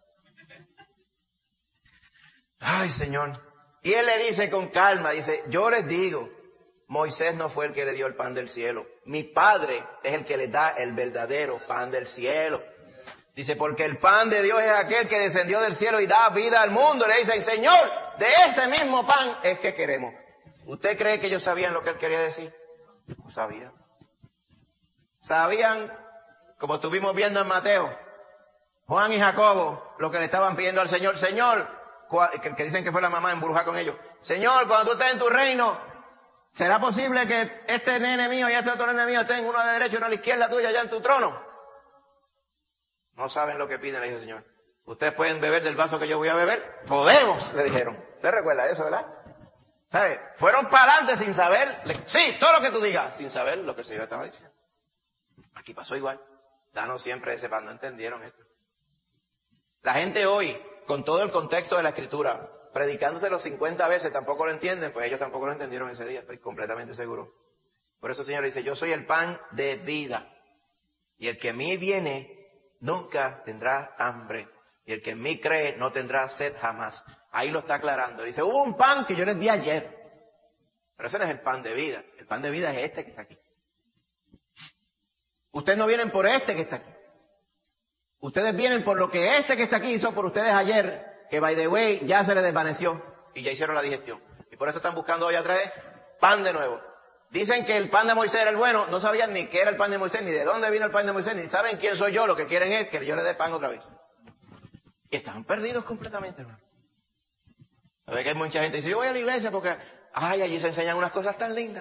Ay, Señor. Y Él le dice con calma, dice, yo les digo, Moisés no fue el que le dio el pan del cielo. Mi Padre es el que les da el verdadero pan del cielo. Dice, porque el pan de Dios es aquel que descendió del cielo y da vida al mundo. Le dicen, Señor, de ese mismo pan es que queremos. ¿Usted cree que ellos sabían lo que Él quería decir? No sabían. Sabían, como estuvimos viendo en Mateo, Juan y Jacobo, lo que le estaban pidiendo al Señor. Señor, que dicen que fue la mamá embrujada con ellos. Señor, cuando tú estés en tu reino, ¿será posible que este nene mío y este otro nene mío estén uno a la derecha y uno a la izquierda tuya allá en tu trono? No saben lo que piden, le dijo el Señor. ¿Ustedes pueden beber del vaso que yo voy a beber? Podemos, le dijeron. ¿Usted recuerda eso, verdad? ¿Sabe? Fueron para adelante sin saber, sí, todo lo que tú digas, sin saber lo que el Señor estaba diciendo. Aquí pasó igual. Danos siempre ese pan, no entendieron esto. La gente hoy, con todo el contexto de la Escritura, predicándoselo cincuenta veces, tampoco lo entienden, pues ellos tampoco lo entendieron ese día, estoy completamente seguro. Por eso el Señor dice, yo soy el pan de vida, y el que en mí viene nunca tendrá hambre, y el que en mí cree no tendrá sed jamás. Ahí lo está aclarando. Dice, hubo un pan que yo les di ayer, pero ese no es el pan de vida. El pan de vida es este que está aquí. Ustedes no vienen por este que está aquí. Ustedes vienen por lo que este que está aquí hizo por ustedes ayer, que by the way ya se les desvaneció y ya hicieron la digestión. Y por eso están buscando hoy otra vez pan de nuevo. Dicen que el pan de Moisés era el bueno, no sabían ni qué era el pan de Moisés, ni de dónde vino el pan de Moisés, ni saben quién soy yo, lo que quieren es que yo les dé pan otra vez. Y están perdidos completamente, hermano. A ver que hay mucha gente que dice, yo voy a la iglesia porque, ay, allí se enseñan unas cosas tan lindas.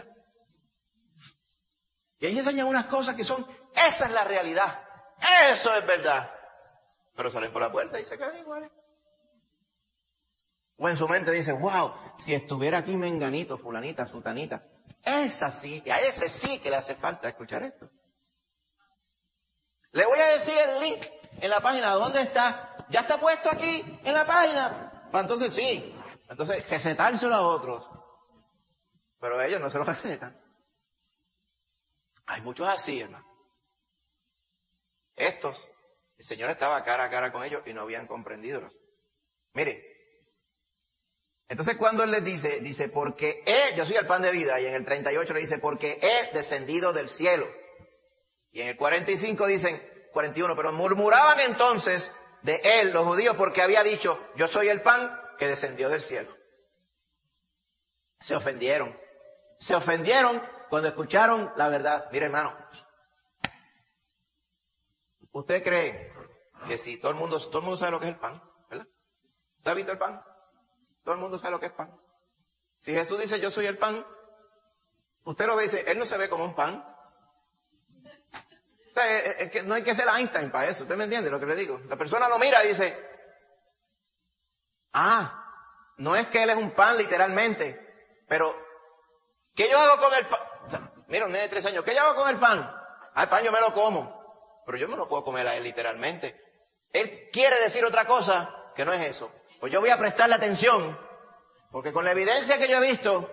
Y allí se enseñan unas cosas que son, esa es la realidad, eso es verdad. Pero salen por la puerta y se quedan iguales. O en su mente dicen, wow, si estuviera aquí menganito, fulanita, sutanita, esa sí, a ese sí que le hace falta escuchar esto. Le voy a decir el link en la página, ¿dónde está? Ya está puesto aquí en la página. Pues entonces sí, entonces recetárselo a otros. Pero ellos no se lo recetan. Hay muchos así, hermano. Estos, el Señor estaba cara a cara con ellos y no habían comprendido. Mire, entonces cuando Él les dice, dice, porque he, yo soy el pan de vida, y en el treinta y ocho le dice, porque he descendido del cielo. Y en el cuarenta y cinco dicen, cuarenta y uno, pero murmuraban entonces de Él, los judíos, porque había dicho, yo soy el pan que descendió del cielo. Se ofendieron. Se ofendieron cuando escucharon la verdad. Mire, hermano, ¿usted cree que si todo el mundo, todo el mundo sabe lo que es el pan, ¿verdad? ¿Usted ha visto el pan? Todo el mundo sabe lo que es pan. Si Jesús dice yo soy el pan, usted lo ve y dice, Él no se ve como un pan. O sea, es, es que no hay que ser Einstein para eso, ¿usted me entiende lo que le digo? La persona lo mira y dice, ah, no es que Él es un pan literalmente, pero ¿qué yo hago con el pan? O sea, mira, un nene de tres años, ¿qué yo hago con el pan? Ah, el pan yo me lo como, pero yo me lo puedo comer a Él literalmente. Él quiere decir otra cosa que no es eso. Pues yo voy a prestarle atención, porque con la evidencia que yo he visto,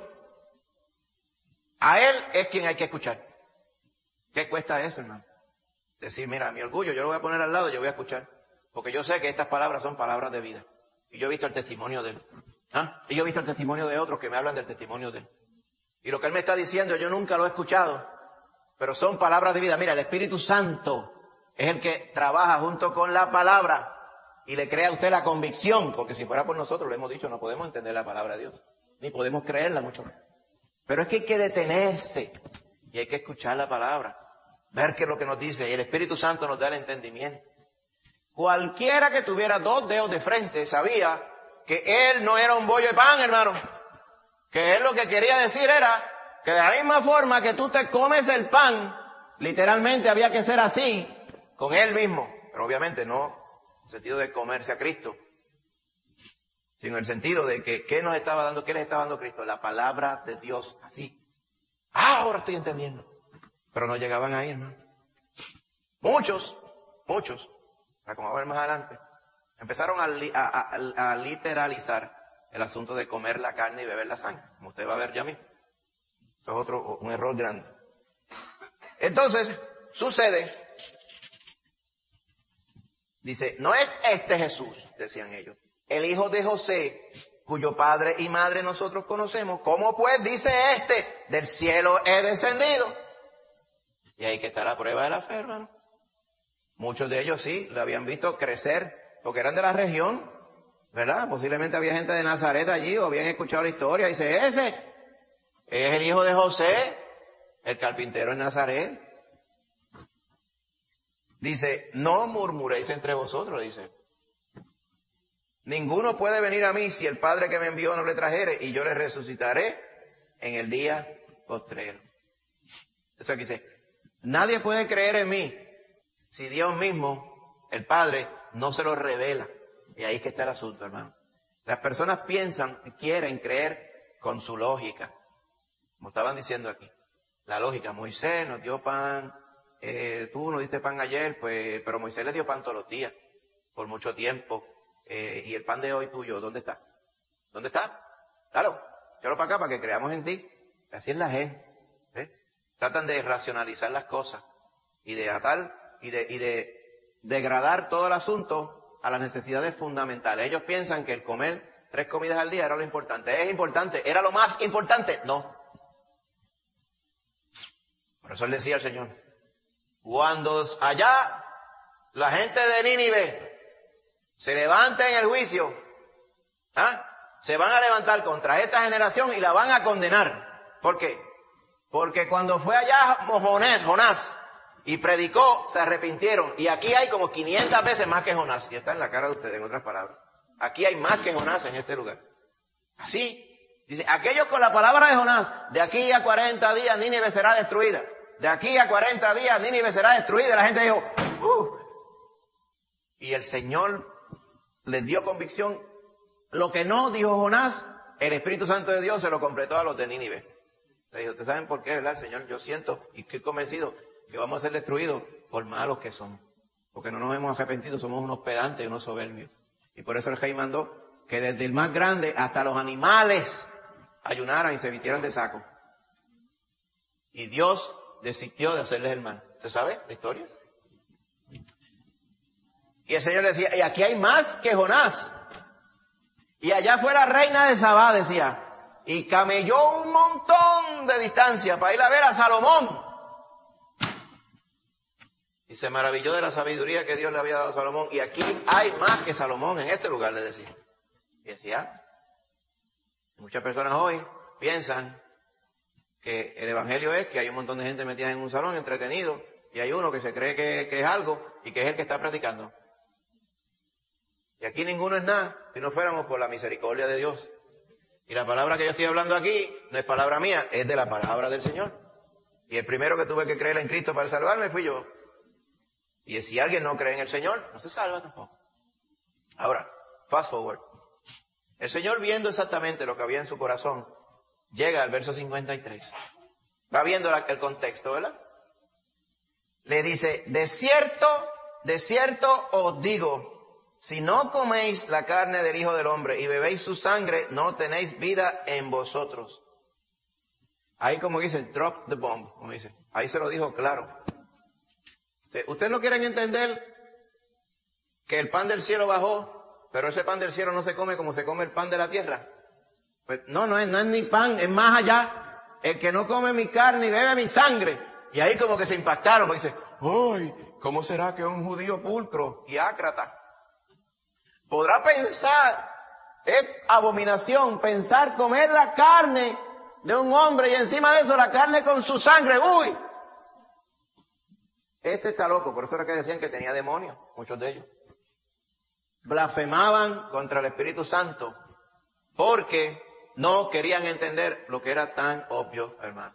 a Él es quien hay que escuchar. ¿Qué cuesta eso, hermano? Decir, mira, mi orgullo yo lo voy a poner al lado y yo voy a escuchar, porque yo sé que estas palabras son palabras de vida. Y yo he visto el testimonio de Él. ¿Ah? Y yo he visto el testimonio de otros que me hablan del testimonio de Él. Y lo que Él me está diciendo yo nunca lo he escuchado, pero son palabras de vida. Mira, el Espíritu Santo es el que trabaja junto con la palabra y le crea a usted la convicción, porque si fuera por nosotros, lo hemos dicho, no podemos entender la palabra de Dios, ni podemos creerla mucho menos. Pero es que hay que detenerse y hay que escuchar la palabra, ver qué es lo que nos dice, y el Espíritu Santo nos da el entendimiento. Cualquiera que tuviera dos dedos de frente sabía que Él no era un bollo de pan, hermano, que Él lo que quería decir era que de la misma forma que tú te comes el pan, literalmente había que ser así con Él mismo, pero obviamente no. sentido de comerse a Cristo, sino en el sentido de que, ¿qué nos estaba dando? ¿Qué les estaba dando Cristo? La palabra de Dios, así. Ah, ahora estoy entendiendo. Pero no llegaban ahí, hermano. Muchos, muchos, para como a ver más adelante, empezaron a, li, a, a, a literalizar el asunto de comer la carne y beber la sangre, como usted va a ver ya mismo. Eso es otro, un error grande. Entonces, sucede, dice, no es este Jesús, decían ellos, el hijo de José, cuyo padre y madre nosotros conocemos. ¿Cómo pues dice este, del cielo he descendido? Y ahí que está la prueba de la fe, hermano. Muchos de ellos sí, lo habían visto crecer, porque eran de la región, ¿verdad? Posiblemente había gente de Nazaret allí, o habían escuchado la historia, y dice, ese es el hijo de José, el carpintero en Nazaret. Dice, no murmuréis entre vosotros, dice. Ninguno puede venir a mí si el Padre que me envió no le trajere, y yo le resucitaré en el día postrero. Eso aquí dice, nadie puede creer en mí si Dios mismo, el Padre, no se lo revela. Y ahí es que está el asunto, hermano. Las personas piensan, quieren creer con su lógica. Como estaban diciendo aquí. La lógica, Moisés nos dio pan, eh, tú nos diste pan ayer, pues, pero Moisés le dio pan todos los días, por mucho tiempo. Eh, y el pan de hoy tuyo, ¿dónde está? ¿Dónde está? Claro, llévalo para acá para que creamos en ti. Así es la gente. ¿eh? Tratan de racionalizar las cosas y de atar y de, y de degradar todo el asunto a las necesidades fundamentales. Ellos piensan que el comer tres comidas al día era lo importante. ¿Es importante? ¿Era lo más importante? No. Por eso él decía al Señor, cuando allá la gente de Nínive se levante en el juicio, ¿ah? se van a levantar contra esta generación y la van a condenar. ¿Por qué? Porque cuando fue allá Jonás, Jonás y predicó, se arrepintieron. Y aquí hay como quinientas veces más que Jonás. Y está en la cara de ustedes, en otras palabras. Aquí hay más que Jonás en este lugar. Así. Dice, aquellos con la palabra de Jonás, de aquí a cuarenta días Nínive será destruida. De aquí a cuarenta días Nínive será destruida. Y la gente dijo, ¡uh! Y el Señor les dio convicción. Lo que no dijo Jonás, el Espíritu Santo de Dios se lo completó a los de Nínive. Le dijo, ¿ustedes saben por qué, verdad, Señor? Yo siento y estoy convencido que vamos a ser destruidos por malos que somos. Porque no nos hemos arrepentido, somos unos pedantes y unos soberbios. Y por eso el rey mandó que desde el más grande hasta los animales ayunaran y se vistieran de saco. Y Dios desistió de hacerles el mal. ¿Usted sabe la historia? Y el Señor decía, y aquí hay más que Jonás. Y allá fue la reina de Sabá, decía, y camelló un montón de distancia para ir a ver a Salomón. Y se maravilló de la sabiduría que Dios le había dado a Salomón. Y aquí hay más que Salomón en este lugar, le decía. Y decía, muchas personas hoy piensan que el evangelio es que hay un montón de gente metida en un salón entretenido y hay uno que se cree que, que es algo y que es el que está predicando. Y aquí ninguno es nada si no fuéramos por la misericordia de Dios. Y la palabra que yo estoy hablando aquí no es palabra mía, es de la palabra del Señor. Y el primero que tuve que creer en Cristo para salvarme fui yo. Y si alguien no cree en el Señor, no se salva tampoco. Ahora, fast forward. El Señor, viendo exactamente lo que había en su corazón, llega al verso cincuenta y tres. Va viendo la, el contexto, ¿verdad? Le dice, de cierto, de cierto os digo, si no coméis la carne del Hijo del Hombre y bebéis su sangre, no tenéis vida en vosotros. Ahí como dice, drop the bomb, como dice. Ahí se lo dijo claro. ¿Ustedes no quieren entender que el pan del cielo bajó, pero ese pan del cielo no se come como se come el pan de la tierra? Pues no, no es, no es ni pan, es más allá. El que no come mi carne y bebe mi sangre. Y ahí como que se impactaron, porque dice, ¡ay! ¿Cómo será que un judío pulcro y ácrata podrá pensar, es abominación, pensar comer la carne de un hombre y encima de eso la carne con su sangre? ¡Uy! Este está loco, por eso era que decían que tenía demonios, muchos de ellos. Blasfemaban contra el Espíritu Santo porque no querían entender lo que era tan obvio, hermano.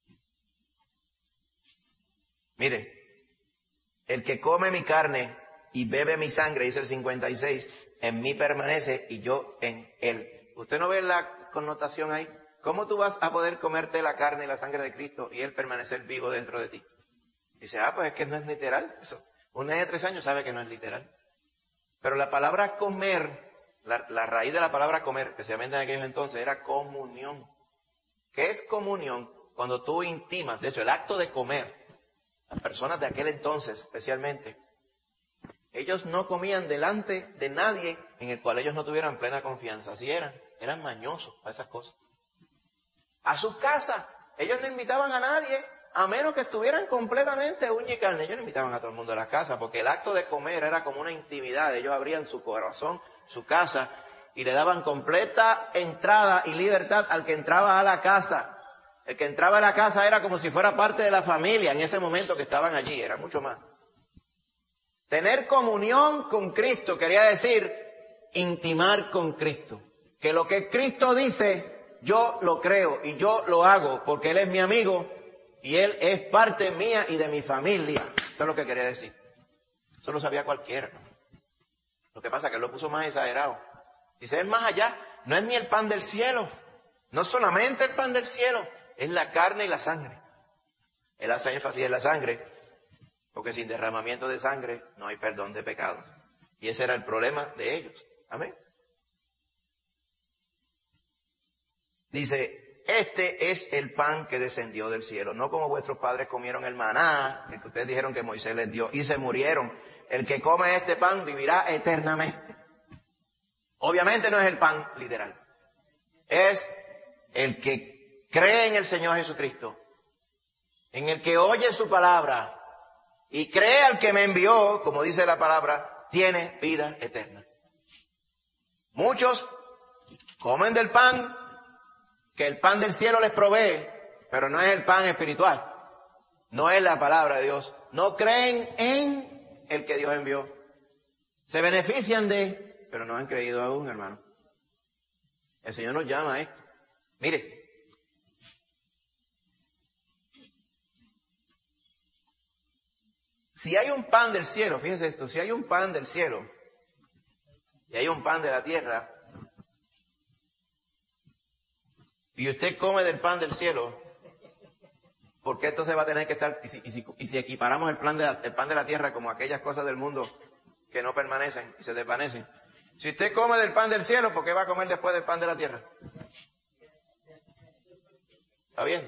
Mire, el que come mi carne y bebe mi sangre, dice el cincuenta y seis, en mí permanece y yo en él. ¿Usted no ve la connotación ahí? ¿Cómo tú vas a poder comerte la carne y la sangre de Cristo y él permanecer vivo dentro de ti? Dice, ah, pues es que no es literal eso. Un niño de tres años sabe que no es literal. Pero la palabra comer, la, la raíz de la palabra comer, especialmente en aquellos entonces, era comunión. ¿Qué es comunión? Cuando tú intimas, de hecho, el acto de comer, las personas de aquel entonces especialmente, ellos no comían delante de nadie en el cual ellos no tuvieran plena confianza. Así eran, eran mañosos para esas cosas. A sus casas, ellos no invitaban a nadie, a menos que estuvieran completamente uña y carne. Ellos no invitaban a todo el mundo a la casa, porque el acto de comer era como una intimidad. Ellos abrían su corazón, su casa, y le daban completa entrada y libertad al que entraba a la casa. El que entraba a la casa era como si fuera parte de la familia en ese momento que estaban allí, era mucho más. Tener comunión con Cristo quería decir intimar con Cristo. Que lo que Cristo dice, yo lo creo y yo lo hago porque Él es mi amigo y Él es parte mía y de mi familia. Eso es lo que quería decir. Eso lo sabía cualquiera. Lo que pasa es que Él lo puso más exagerado. Dice, es más allá, no es ni el pan del cielo, no solamente el pan del cielo, es la carne y la sangre. Él hace énfasis en la sangre, porque sin derramamiento de sangre no hay perdón de pecados. Y ese era el problema de ellos. Amén. Dice, este es el pan que descendió del cielo, no como vuestros padres comieron el maná, el que ustedes dijeron que Moisés les dio, y se murieron. El que come este pan vivirá eternamente. Obviamente no es el pan literal. Es el que cree en el Señor Jesucristo, en el que oye su palabra y cree al que me envió, como dice la palabra, tiene vida eterna. Muchos comen del pan que el pan del cielo les provee, pero no es el pan espiritual, no es la palabra de Dios. No creen en el que Dios envió. Se benefician de... pero no han creído aún, hermano. El Señor nos llama a esto. Mire, si hay un pan del cielo, fíjese esto, si hay un pan del cielo y hay un pan de la tierra, y usted come del pan del cielo, ¿por qué entonces va a tener que estar, y si, y si, y si equiparamos el, plan de la, el pan de la tierra como aquellas cosas del mundo que no permanecen y se desvanecen? Si usted come del pan del cielo, ¿por qué va a comer después del pan de la tierra? ¿Está bien?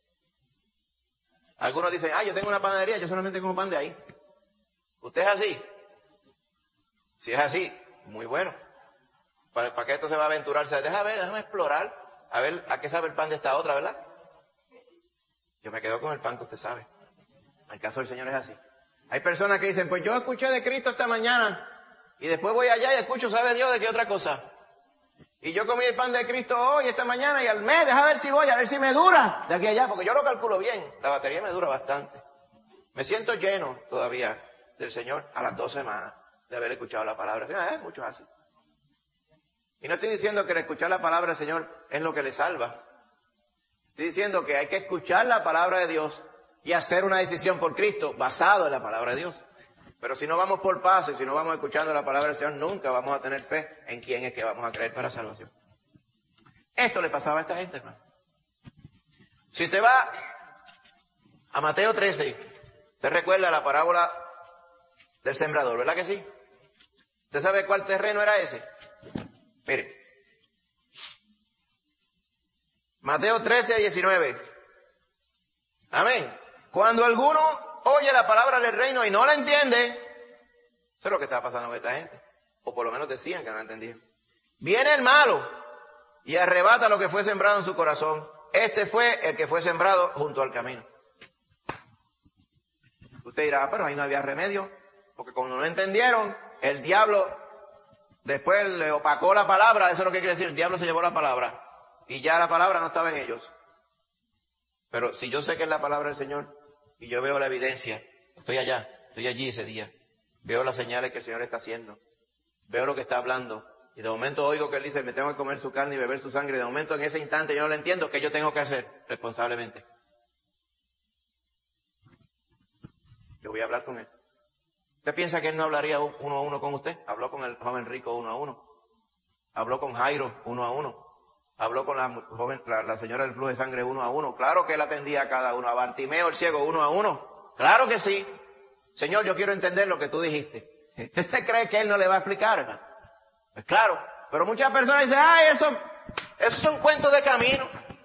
Algunos dicen, ah, yo tengo una panadería, yo solamente como pan de ahí. ¿Usted es así? Si es así, muy bueno. ¿Para, para qué esto se va a aventurarse? Deja ver, déjame explorar, a ver a qué sabe el pan de esta otra, ¿verdad? Yo me quedo con el pan que usted sabe. El caso del Señor es así. Hay personas que dicen, pues yo escuché de Cristo esta mañana, y después voy allá y escucho, ¿sabe Dios de qué otra cosa? Y yo comí el pan de Cristo hoy, esta mañana, y al mes, deja ver si voy, a ver si me dura de aquí a allá, porque yo lo calculo bien. La batería me dura bastante. Me siento lleno todavía del Señor a las dos semanas de haber escuchado la palabra. Eh, muchos así. Y no estoy diciendo que el escuchar la palabra del Señor es lo que le salva. Estoy diciendo que hay que escuchar la palabra de Dios y hacer una decisión por Cristo basado en la palabra de Dios. Pero si no vamos por paso y si no vamos escuchando la palabra del Señor, nunca vamos a tener fe en quién es que vamos a creer para salvación. Esto le pasaba a esta gente, hermano. Si usted va a Mateo trece, usted recuerda la parábola del sembrador, ¿verdad que sí? ¿Usted sabe cuál terreno era ese? Mire. Mateo trece, diecinueve. Amén. Cuando alguno oye la palabra del reino y no la entiende, eso es lo que estaba pasando con esta gente. O por lo menos decían que no la entendían. Viene el malo y arrebata lo que fue sembrado en su corazón. Este fue el que fue sembrado junto al camino. Usted dirá, ah, pero ahí no había remedio. Porque como no entendieron, el diablo después le opacó la palabra. Eso es lo que quiere decir, el diablo se llevó la palabra. Y ya la palabra no estaba en ellos. Pero si yo sé que es la palabra del Señor, y yo veo la evidencia, estoy allá, estoy allí ese día, veo las señales que el Señor está haciendo, veo lo que está hablando, y de momento oigo que Él dice, me tengo que comer su carne y beber su sangre, y de momento en ese instante yo no lo entiendo, ¿qué yo tengo que hacer responsablemente? Yo voy a hablar con Él. ¿Usted piensa que él no hablaría uno a uno con usted? Habló con el joven rico uno a uno. Habló con Jairo uno a uno. Habló con la joven, la, la señora del flujo de sangre uno a uno. Claro que él atendía a cada uno. A Bartimeo el ciego uno a uno. Claro que sí. Señor, yo quiero entender lo que tú dijiste. ¿Usted se cree que él no le va a explicar, hermano? Pues claro. Pero muchas personas dicen, ay, eso, eso son cuentos de camino.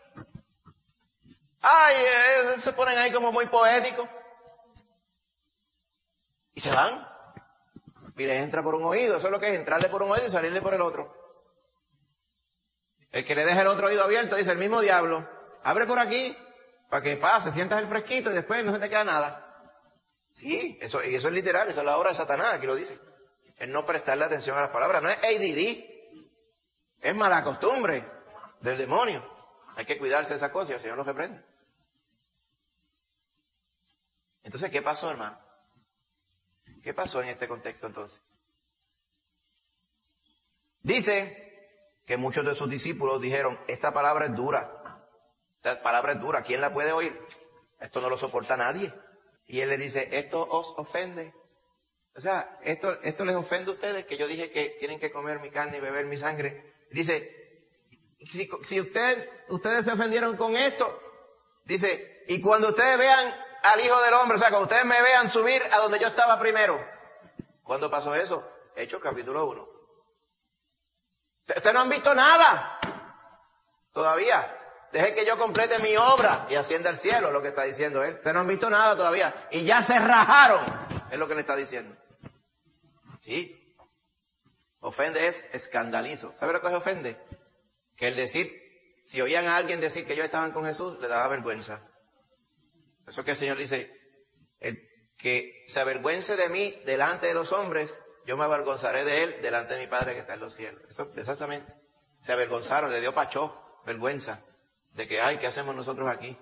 Ay, eh, se ponen ahí como muy poéticos. Y se van. Y les entra por un oído. Eso es lo que es entrarle por un oído y salirle por el otro. El que le deja el otro oído abierto, dice el mismo diablo, abre por aquí, para que pase, sientas el fresquito y después no se te queda nada. Sí, eso, y eso es literal, eso es la obra de Satanás, aquí lo dice. El no prestarle atención a las palabras, no es A D D, es mala costumbre del demonio. Hay que cuidarse de esas cosas y el Señor los reprende. Entonces, ¿qué pasó, hermano? ¿Qué pasó en este contexto entonces? Dice que muchos de sus discípulos dijeron, esta palabra es dura, esta palabra es dura, ¿quién la puede oír? Esto no lo soporta nadie. Y él le dice, esto os ofende. O sea, esto, esto les ofende a ustedes, que yo dije que tienen que comer mi carne y beber mi sangre. Dice, si, si usted, ustedes se ofendieron con esto, dice, y cuando ustedes vean al Hijo del Hombre, o sea, cuando ustedes me vean subir a donde yo estaba primero. ¿Cuándo pasó eso? Hechos capítulo uno. Ustedes no han visto nada todavía. Deje que yo complete mi obra y ascienda al cielo, lo que está diciendo él. Ustedes no han visto nada todavía. Y ya se rajaron, es lo que le está diciendo. Sí. Ofende es escandalizo. ¿Sabe lo que es ofende? Que el decir, si oían a alguien decir que ellos estaban con Jesús, le daba vergüenza. Eso que el Señor dice, el que se avergüence de mí delante de los hombres, yo me avergonzaré de él delante de mi Padre que está en los cielos. Eso, exactamente. Se avergonzaron, le dio pachó, vergüenza, de que, ay, ¿qué hacemos nosotros aquí?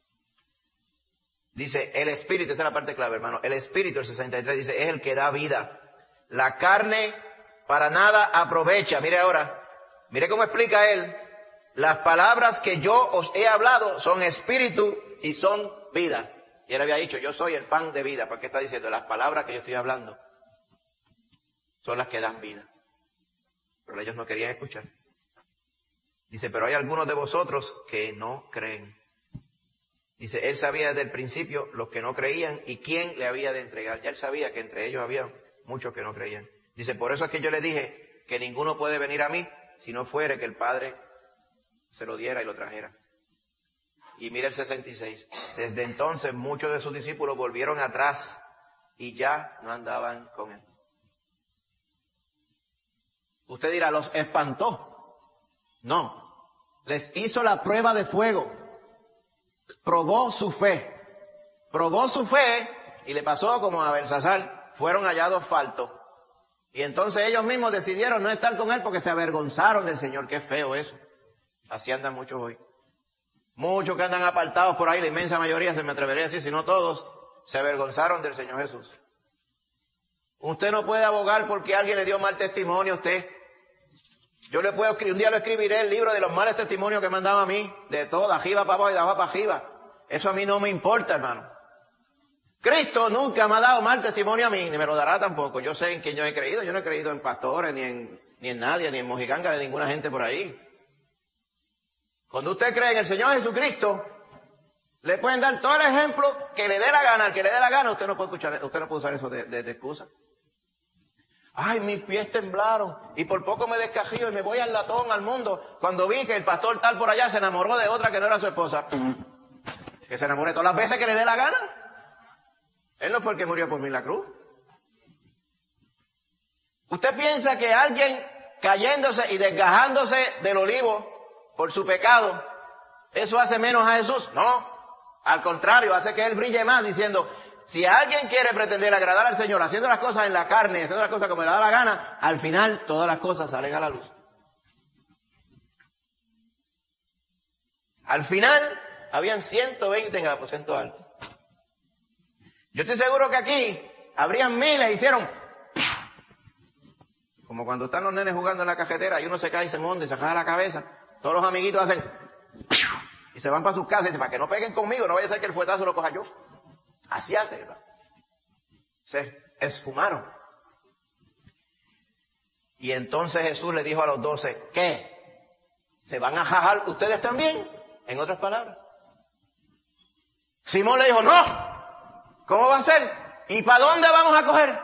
Dice, el Espíritu, esta es la parte clave, hermano, el Espíritu, el sesenta y tres, dice, es el que da vida. La carne para nada aprovecha. Mire ahora, mire cómo explica él. Las palabras que yo os he hablado son espíritu y son vida. Y él había dicho, yo soy el pan de vida. ¿Por qué está diciendo? Las palabras que yo estoy hablando son las que dan vida. Pero ellos no querían escuchar. Dice, pero hay algunos de vosotros que no creen. Dice, él sabía desde el principio los que no creían y quién le había de entregar. Ya él sabía que entre ellos había muchos que no creían. Dice, por eso es que yo le dije que ninguno puede venir a mí si no fuere que el Padre se lo diera y lo trajera. Y mira el sesenta y seis. Desde entonces muchos de sus discípulos volvieron atrás y ya no andaban con él. Usted dirá, ¿los espantó? No. Les hizo la prueba de fuego. Probó su fe. Probó su fe y le pasó como a Belsasar. Fueron hallados faltos. Y entonces ellos mismos decidieron no estar con él porque se avergonzaron del Señor. Qué feo eso. Así andan muchos hoy. Muchos que andan apartados por ahí, la inmensa mayoría, se me atrevería a decir, si no todos, se avergonzaron del Señor Jesús. Usted no puede abogar porque alguien le dio mal testimonio a usted. Yo le puedo escribir, un día le escribiré el libro de los males testimonios que me han dado a mí, de todo, ajiba para abajo y de abajo para arriba. Eso a mí no me importa, hermano. Cristo nunca me ha dado mal testimonio a mí, ni me lo dará tampoco. Yo sé en quién yo he creído. Yo no he creído en pastores, ni en, ni en nadie, ni en mojicanga de ninguna gente por ahí. Cuando usted cree en el Señor Jesucristo, le pueden dar todo el ejemplo que le dé la gana. Al que le dé la gana, usted no puede escuchar, usted no puede usar eso de, de, de excusa. Ay, mis pies temblaron y por poco me descajío y me voy al latón, al mundo, cuando vi que el pastor tal por allá se enamoró de otra que no era su esposa. Que se enamore todas las veces que le dé la gana. Él no fue el que murió por mí en la cruz. ¿Usted piensa que alguien cayéndose y desgajándose del olivo por su pecado, eso hace menos a Jesús? No. Al contrario, hace que Él brille más diciendo, si alguien quiere pretender agradar al Señor haciendo las cosas en la carne, haciendo las cosas como le da la gana, al final todas las cosas salen a la luz. Al final, habían ciento veinte en el aposento alto. Yo estoy seguro que aquí habrían miles, hicieron como cuando están los nenes jugando en la cajetera y uno se cae y se monta y se cae la cabeza. Todos los amiguitos hacen y se van para sus casas y dicen, para que no peguen conmigo, no vaya a ser que el fuetazo lo coja yo. Así hace, ¿verdad? Se esfumaron. Y entonces Jesús le dijo a los doce, ¿qué? ¿Se van a jajar ustedes también? En otras palabras. Simón le dijo, no. ¿Cómo va a ser? ¿Y para dónde vamos a coger?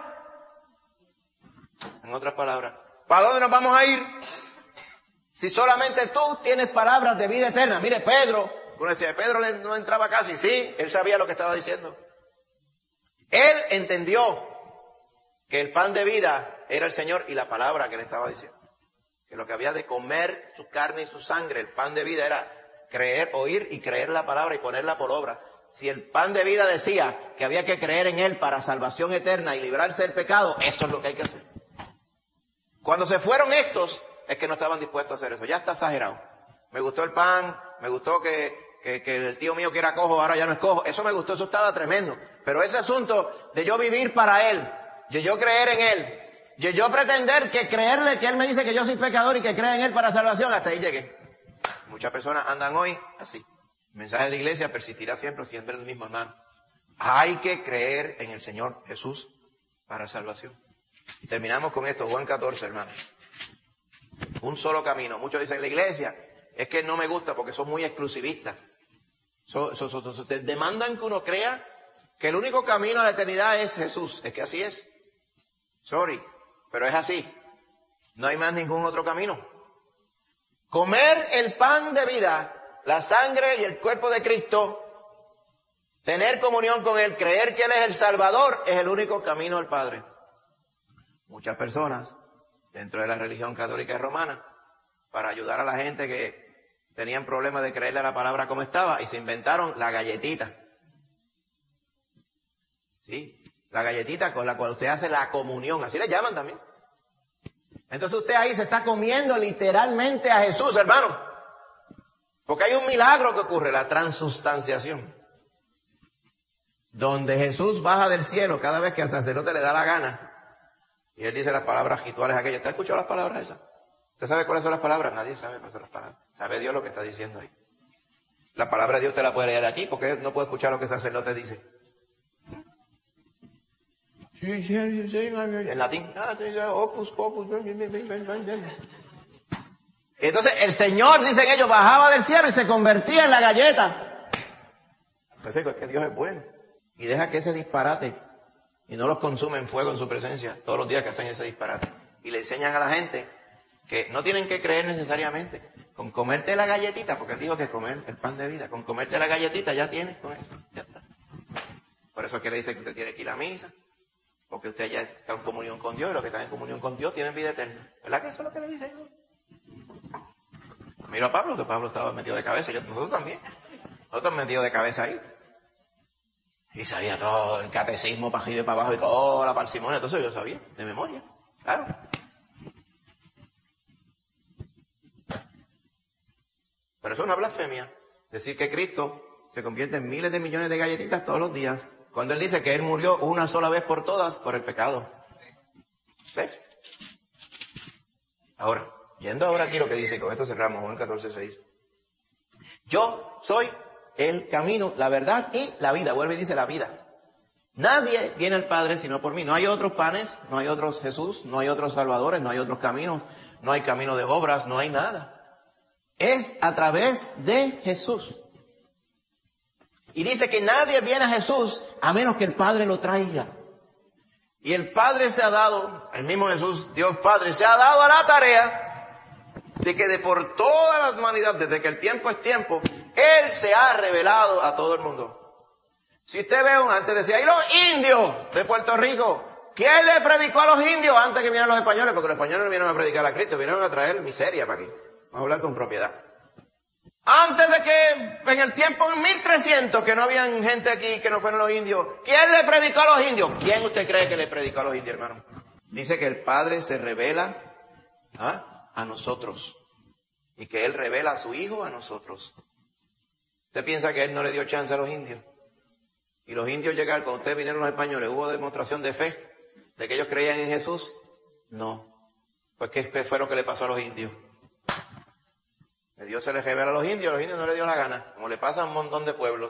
En otras palabras, ¿para dónde nos vamos a ir? Si solamente tú tienes palabras de vida eterna. Mire, Pedro, uno decía, Pedro no entraba casi. Sí, él sabía lo que estaba diciendo. Él entendió que el pan de vida era el Señor y la palabra que le estaba diciendo. Que lo que había de comer su carne y su sangre, el pan de vida era creer, oír y creer la palabra y ponerla por obra. Si el pan de vida decía que había que creer en Él para salvación eterna y librarse del pecado, eso es lo que hay que hacer. Cuando se fueron estos, es que no estaban dispuestos a hacer eso. Ya está exagerado. Me gustó el pan, me gustó que, que, que el tío mío que era cojo ahora ya no es cojo. Eso me gustó, eso estaba tremendo. Pero ese asunto de yo vivir para Él, de yo creer en Él, de yo pretender que creerle que Él me dice que yo soy pecador y que cree en Él para salvación, hasta ahí llegué. Muchas personas andan hoy así. El mensaje de la iglesia persistirá siempre, siempre el mismo, hermano. Hay que creer en el Señor Jesús para salvación. Y terminamos con esto, Juan catorce, hermano. Un solo camino. Muchos dicen, la iglesia, es que no me gusta porque son muy exclusivistas. So, so, so, so, te demandan que uno crea que el único camino a la eternidad es Jesús. Es que así es. Sorry, pero es así. No hay más ningún otro camino. Comer el pan de vida, la sangre y el cuerpo de Cristo, tener comunión con Él, creer que Él es el Salvador, es el único camino al Padre. Muchas personas, dentro de la religión católica y romana, para ayudar a la gente que tenían problemas de creerle a la palabra como estaba, y se inventaron la galletita. Sí, la galletita con la cual usted hace la comunión, así le llaman también. Entonces usted ahí se está comiendo literalmente a Jesús, hermano. Porque hay un milagro que ocurre, la transustanciación. Donde Jesús baja del cielo cada vez que al sacerdote le da la gana. Y él dice las palabras rituales aquellas. ¿Usted ha escuchado las palabras esas? ¿Usted sabe cuáles son las palabras? Nadie sabe cuáles son las palabras. Sabe Dios lo que está diciendo ahí. La palabra de Dios usted la puede leer aquí porque no puede escuchar lo que el sacerdote dice. En latín. Opus, opus. Entonces el Señor, dicen ellos, bajaba del cielo y se convertía en la galleta. Pues es que Dios es bueno. Y deja que ese disparate, y no los consume en fuego en su presencia, todos los días que hacen ese disparate. Y le enseñan a la gente que no tienen que creer necesariamente. Con comerte la galletita, porque él dijo que comer el pan de vida, con comerte la galletita ya tienes con eso. Ya está. Por eso es que le dice que usted tiene que ir a misa, porque usted ya está en comunión con Dios, y los que están en comunión con Dios tienen vida eterna. ¿Verdad que eso es lo que le dice? Mira a Pablo, que Pablo estaba metido de cabeza, y nosotros también. Nosotros metidos de cabeza ahí. Y sabía todo, el catecismo para arriba y para abajo, y toda la parsimonia, todo eso yo sabía, de memoria, claro. Pero eso es una blasfemia, decir que Cristo se convierte en miles de millones de galletitas todos los días, cuando Él dice que Él murió una sola vez por todas por el pecado. ¿Ves? Ahora, yendo ahora aquí lo que dice, con esto cerramos, Juan catorce seis. Yo soy el camino, la verdad y la vida. Vuelve y dice la vida. Nadie viene al Padre sino por mí. No hay otros panes, no hay otros Jesús, no hay otros salvadores, no hay otros caminos, no hay camino de obras, no hay nada. Es a través de Jesús. Y dice que nadie viene a Jesús a menos que el Padre lo traiga. Y el Padre se ha dado, el mismo Jesús, Dios Padre, se ha dado a la tarea de que de por toda la humanidad, desde que el tiempo es tiempo, Él se ha revelado a todo el mundo. Si usted ve, antes decía, ¿y los indios de Puerto Rico? ¿Quién le predicó a los indios antes que vinieran los españoles? Porque los españoles no vinieron a predicar a Cristo, vinieron a traer miseria para aquí. Vamos a hablar con propiedad. Antes de que, en el tiempo en mil trescientos, que no habían gente aquí que no fueron los indios, ¿quién le predicó a los indios? ¿Quién usted cree que le predicó a los indios, hermano? Dice que el Padre se revela ¿ah? a nosotros. Y que Él revela a su Hijo a nosotros. ¿Usted piensa que Él no le dio chance a los indios? Y los indios llegaron, cuando ustedes vinieron los españoles, ¿hubo demostración de fe? ¿De que ellos creían en Jesús? No. Pues ¿qué, qué fue lo que le pasó a los indios? Que Dios se les revela a los indios, a los indios no les dio la gana, como le pasa a un montón de pueblos.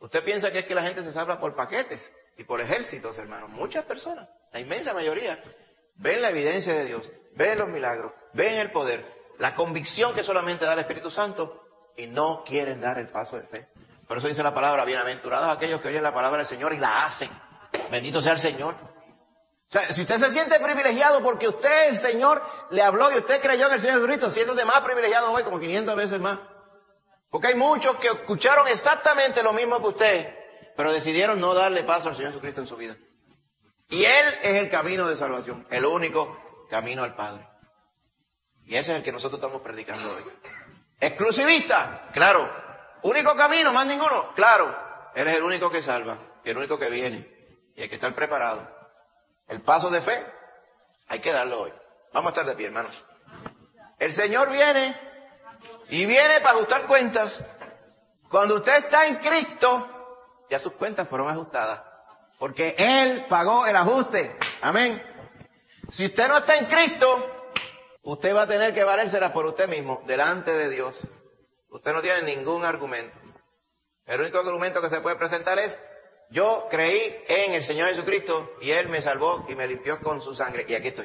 Usted piensa que es que la gente se salva por paquetes y por ejércitos, hermanos. Muchas personas, la inmensa mayoría, ven la evidencia de Dios, ven los milagros, ven el poder, la convicción que solamente da el Espíritu Santo y no quieren dar el paso de fe. Por eso dice la palabra, bienaventurados aquellos que oyen la palabra del Señor y la hacen. Bendito sea el Señor. O sea, si usted se siente privilegiado porque usted, el Señor, le habló y usted creyó en el Señor Jesucristo, siéntese más privilegiado hoy, como quinientas veces más. Porque hay muchos que escucharon exactamente lo mismo que usted, pero decidieron no darle paso al Señor Jesucristo en su vida. Y Él es el camino de salvación, el único camino al Padre. Y ese es el que nosotros estamos predicando hoy. Exclusivista, claro. Único camino, más ninguno, claro. Él es el único que salva, y el único que viene. Y hay que estar preparado. El paso de fe, hay que darlo hoy. Vamos a estar de pie, hermanos. El Señor viene, y viene para ajustar cuentas. Cuando usted está en Cristo, ya sus cuentas fueron ajustadas. Porque Él pagó el ajuste. Amén. Si usted no está en Cristo, usted va a tener que valérselas por usted mismo, delante de Dios. Usted no tiene ningún argumento. El único argumento que se puede presentar es, yo creí en el Señor Jesucristo y Él me salvó y me limpió con su sangre. Y aquí estoy.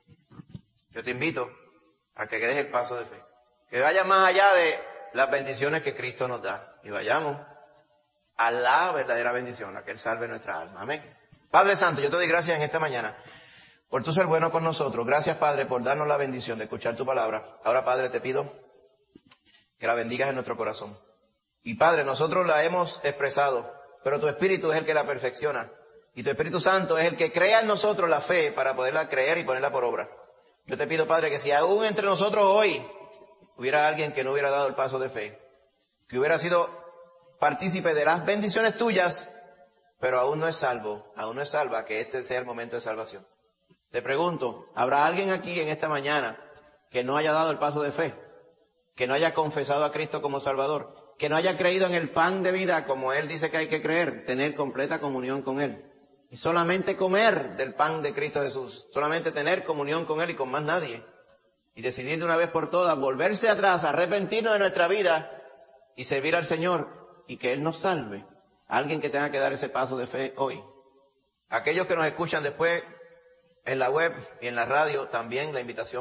Yo te invito a que des el paso de fe. Que vayas más allá de las bendiciones que Cristo nos da. Y vayamos a la verdadera bendición, a que Él salve nuestra alma. Amén. Padre Santo, yo te doy gracias en esta mañana por tu ser bueno con nosotros. Gracias, Padre, por darnos la bendición de escuchar tu palabra. Ahora, Padre, te pido que la bendigas en nuestro corazón. Y, Padre, nosotros la hemos expresado, pero tu Espíritu es el que la perfecciona. Y tu Espíritu Santo es el que crea en nosotros la fe para poderla creer y ponerla por obra. Yo te pido, Padre, que si aún entre nosotros hoy hubiera alguien que no hubiera dado el paso de fe, que hubiera sido partícipe de las bendiciones tuyas, pero aún no es salvo, aún no es salva, que este sea el momento de salvación. Te pregunto, ¿habrá alguien aquí en esta mañana que no haya dado el paso de fe? Que no haya confesado a Cristo como Salvador, que no haya creído en el pan de vida como Él dice que hay que creer, tener completa comunión con Él. Y solamente comer del pan de Cristo Jesús, solamente tener comunión con Él y con más nadie. Y decidir de una vez por todas, volverse atrás, arrepentirnos de nuestra vida y servir al Señor y que Él nos salve. Alguien que tenga que dar ese paso de fe hoy. Aquellos que nos escuchan después en la web y en la radio, también la invitación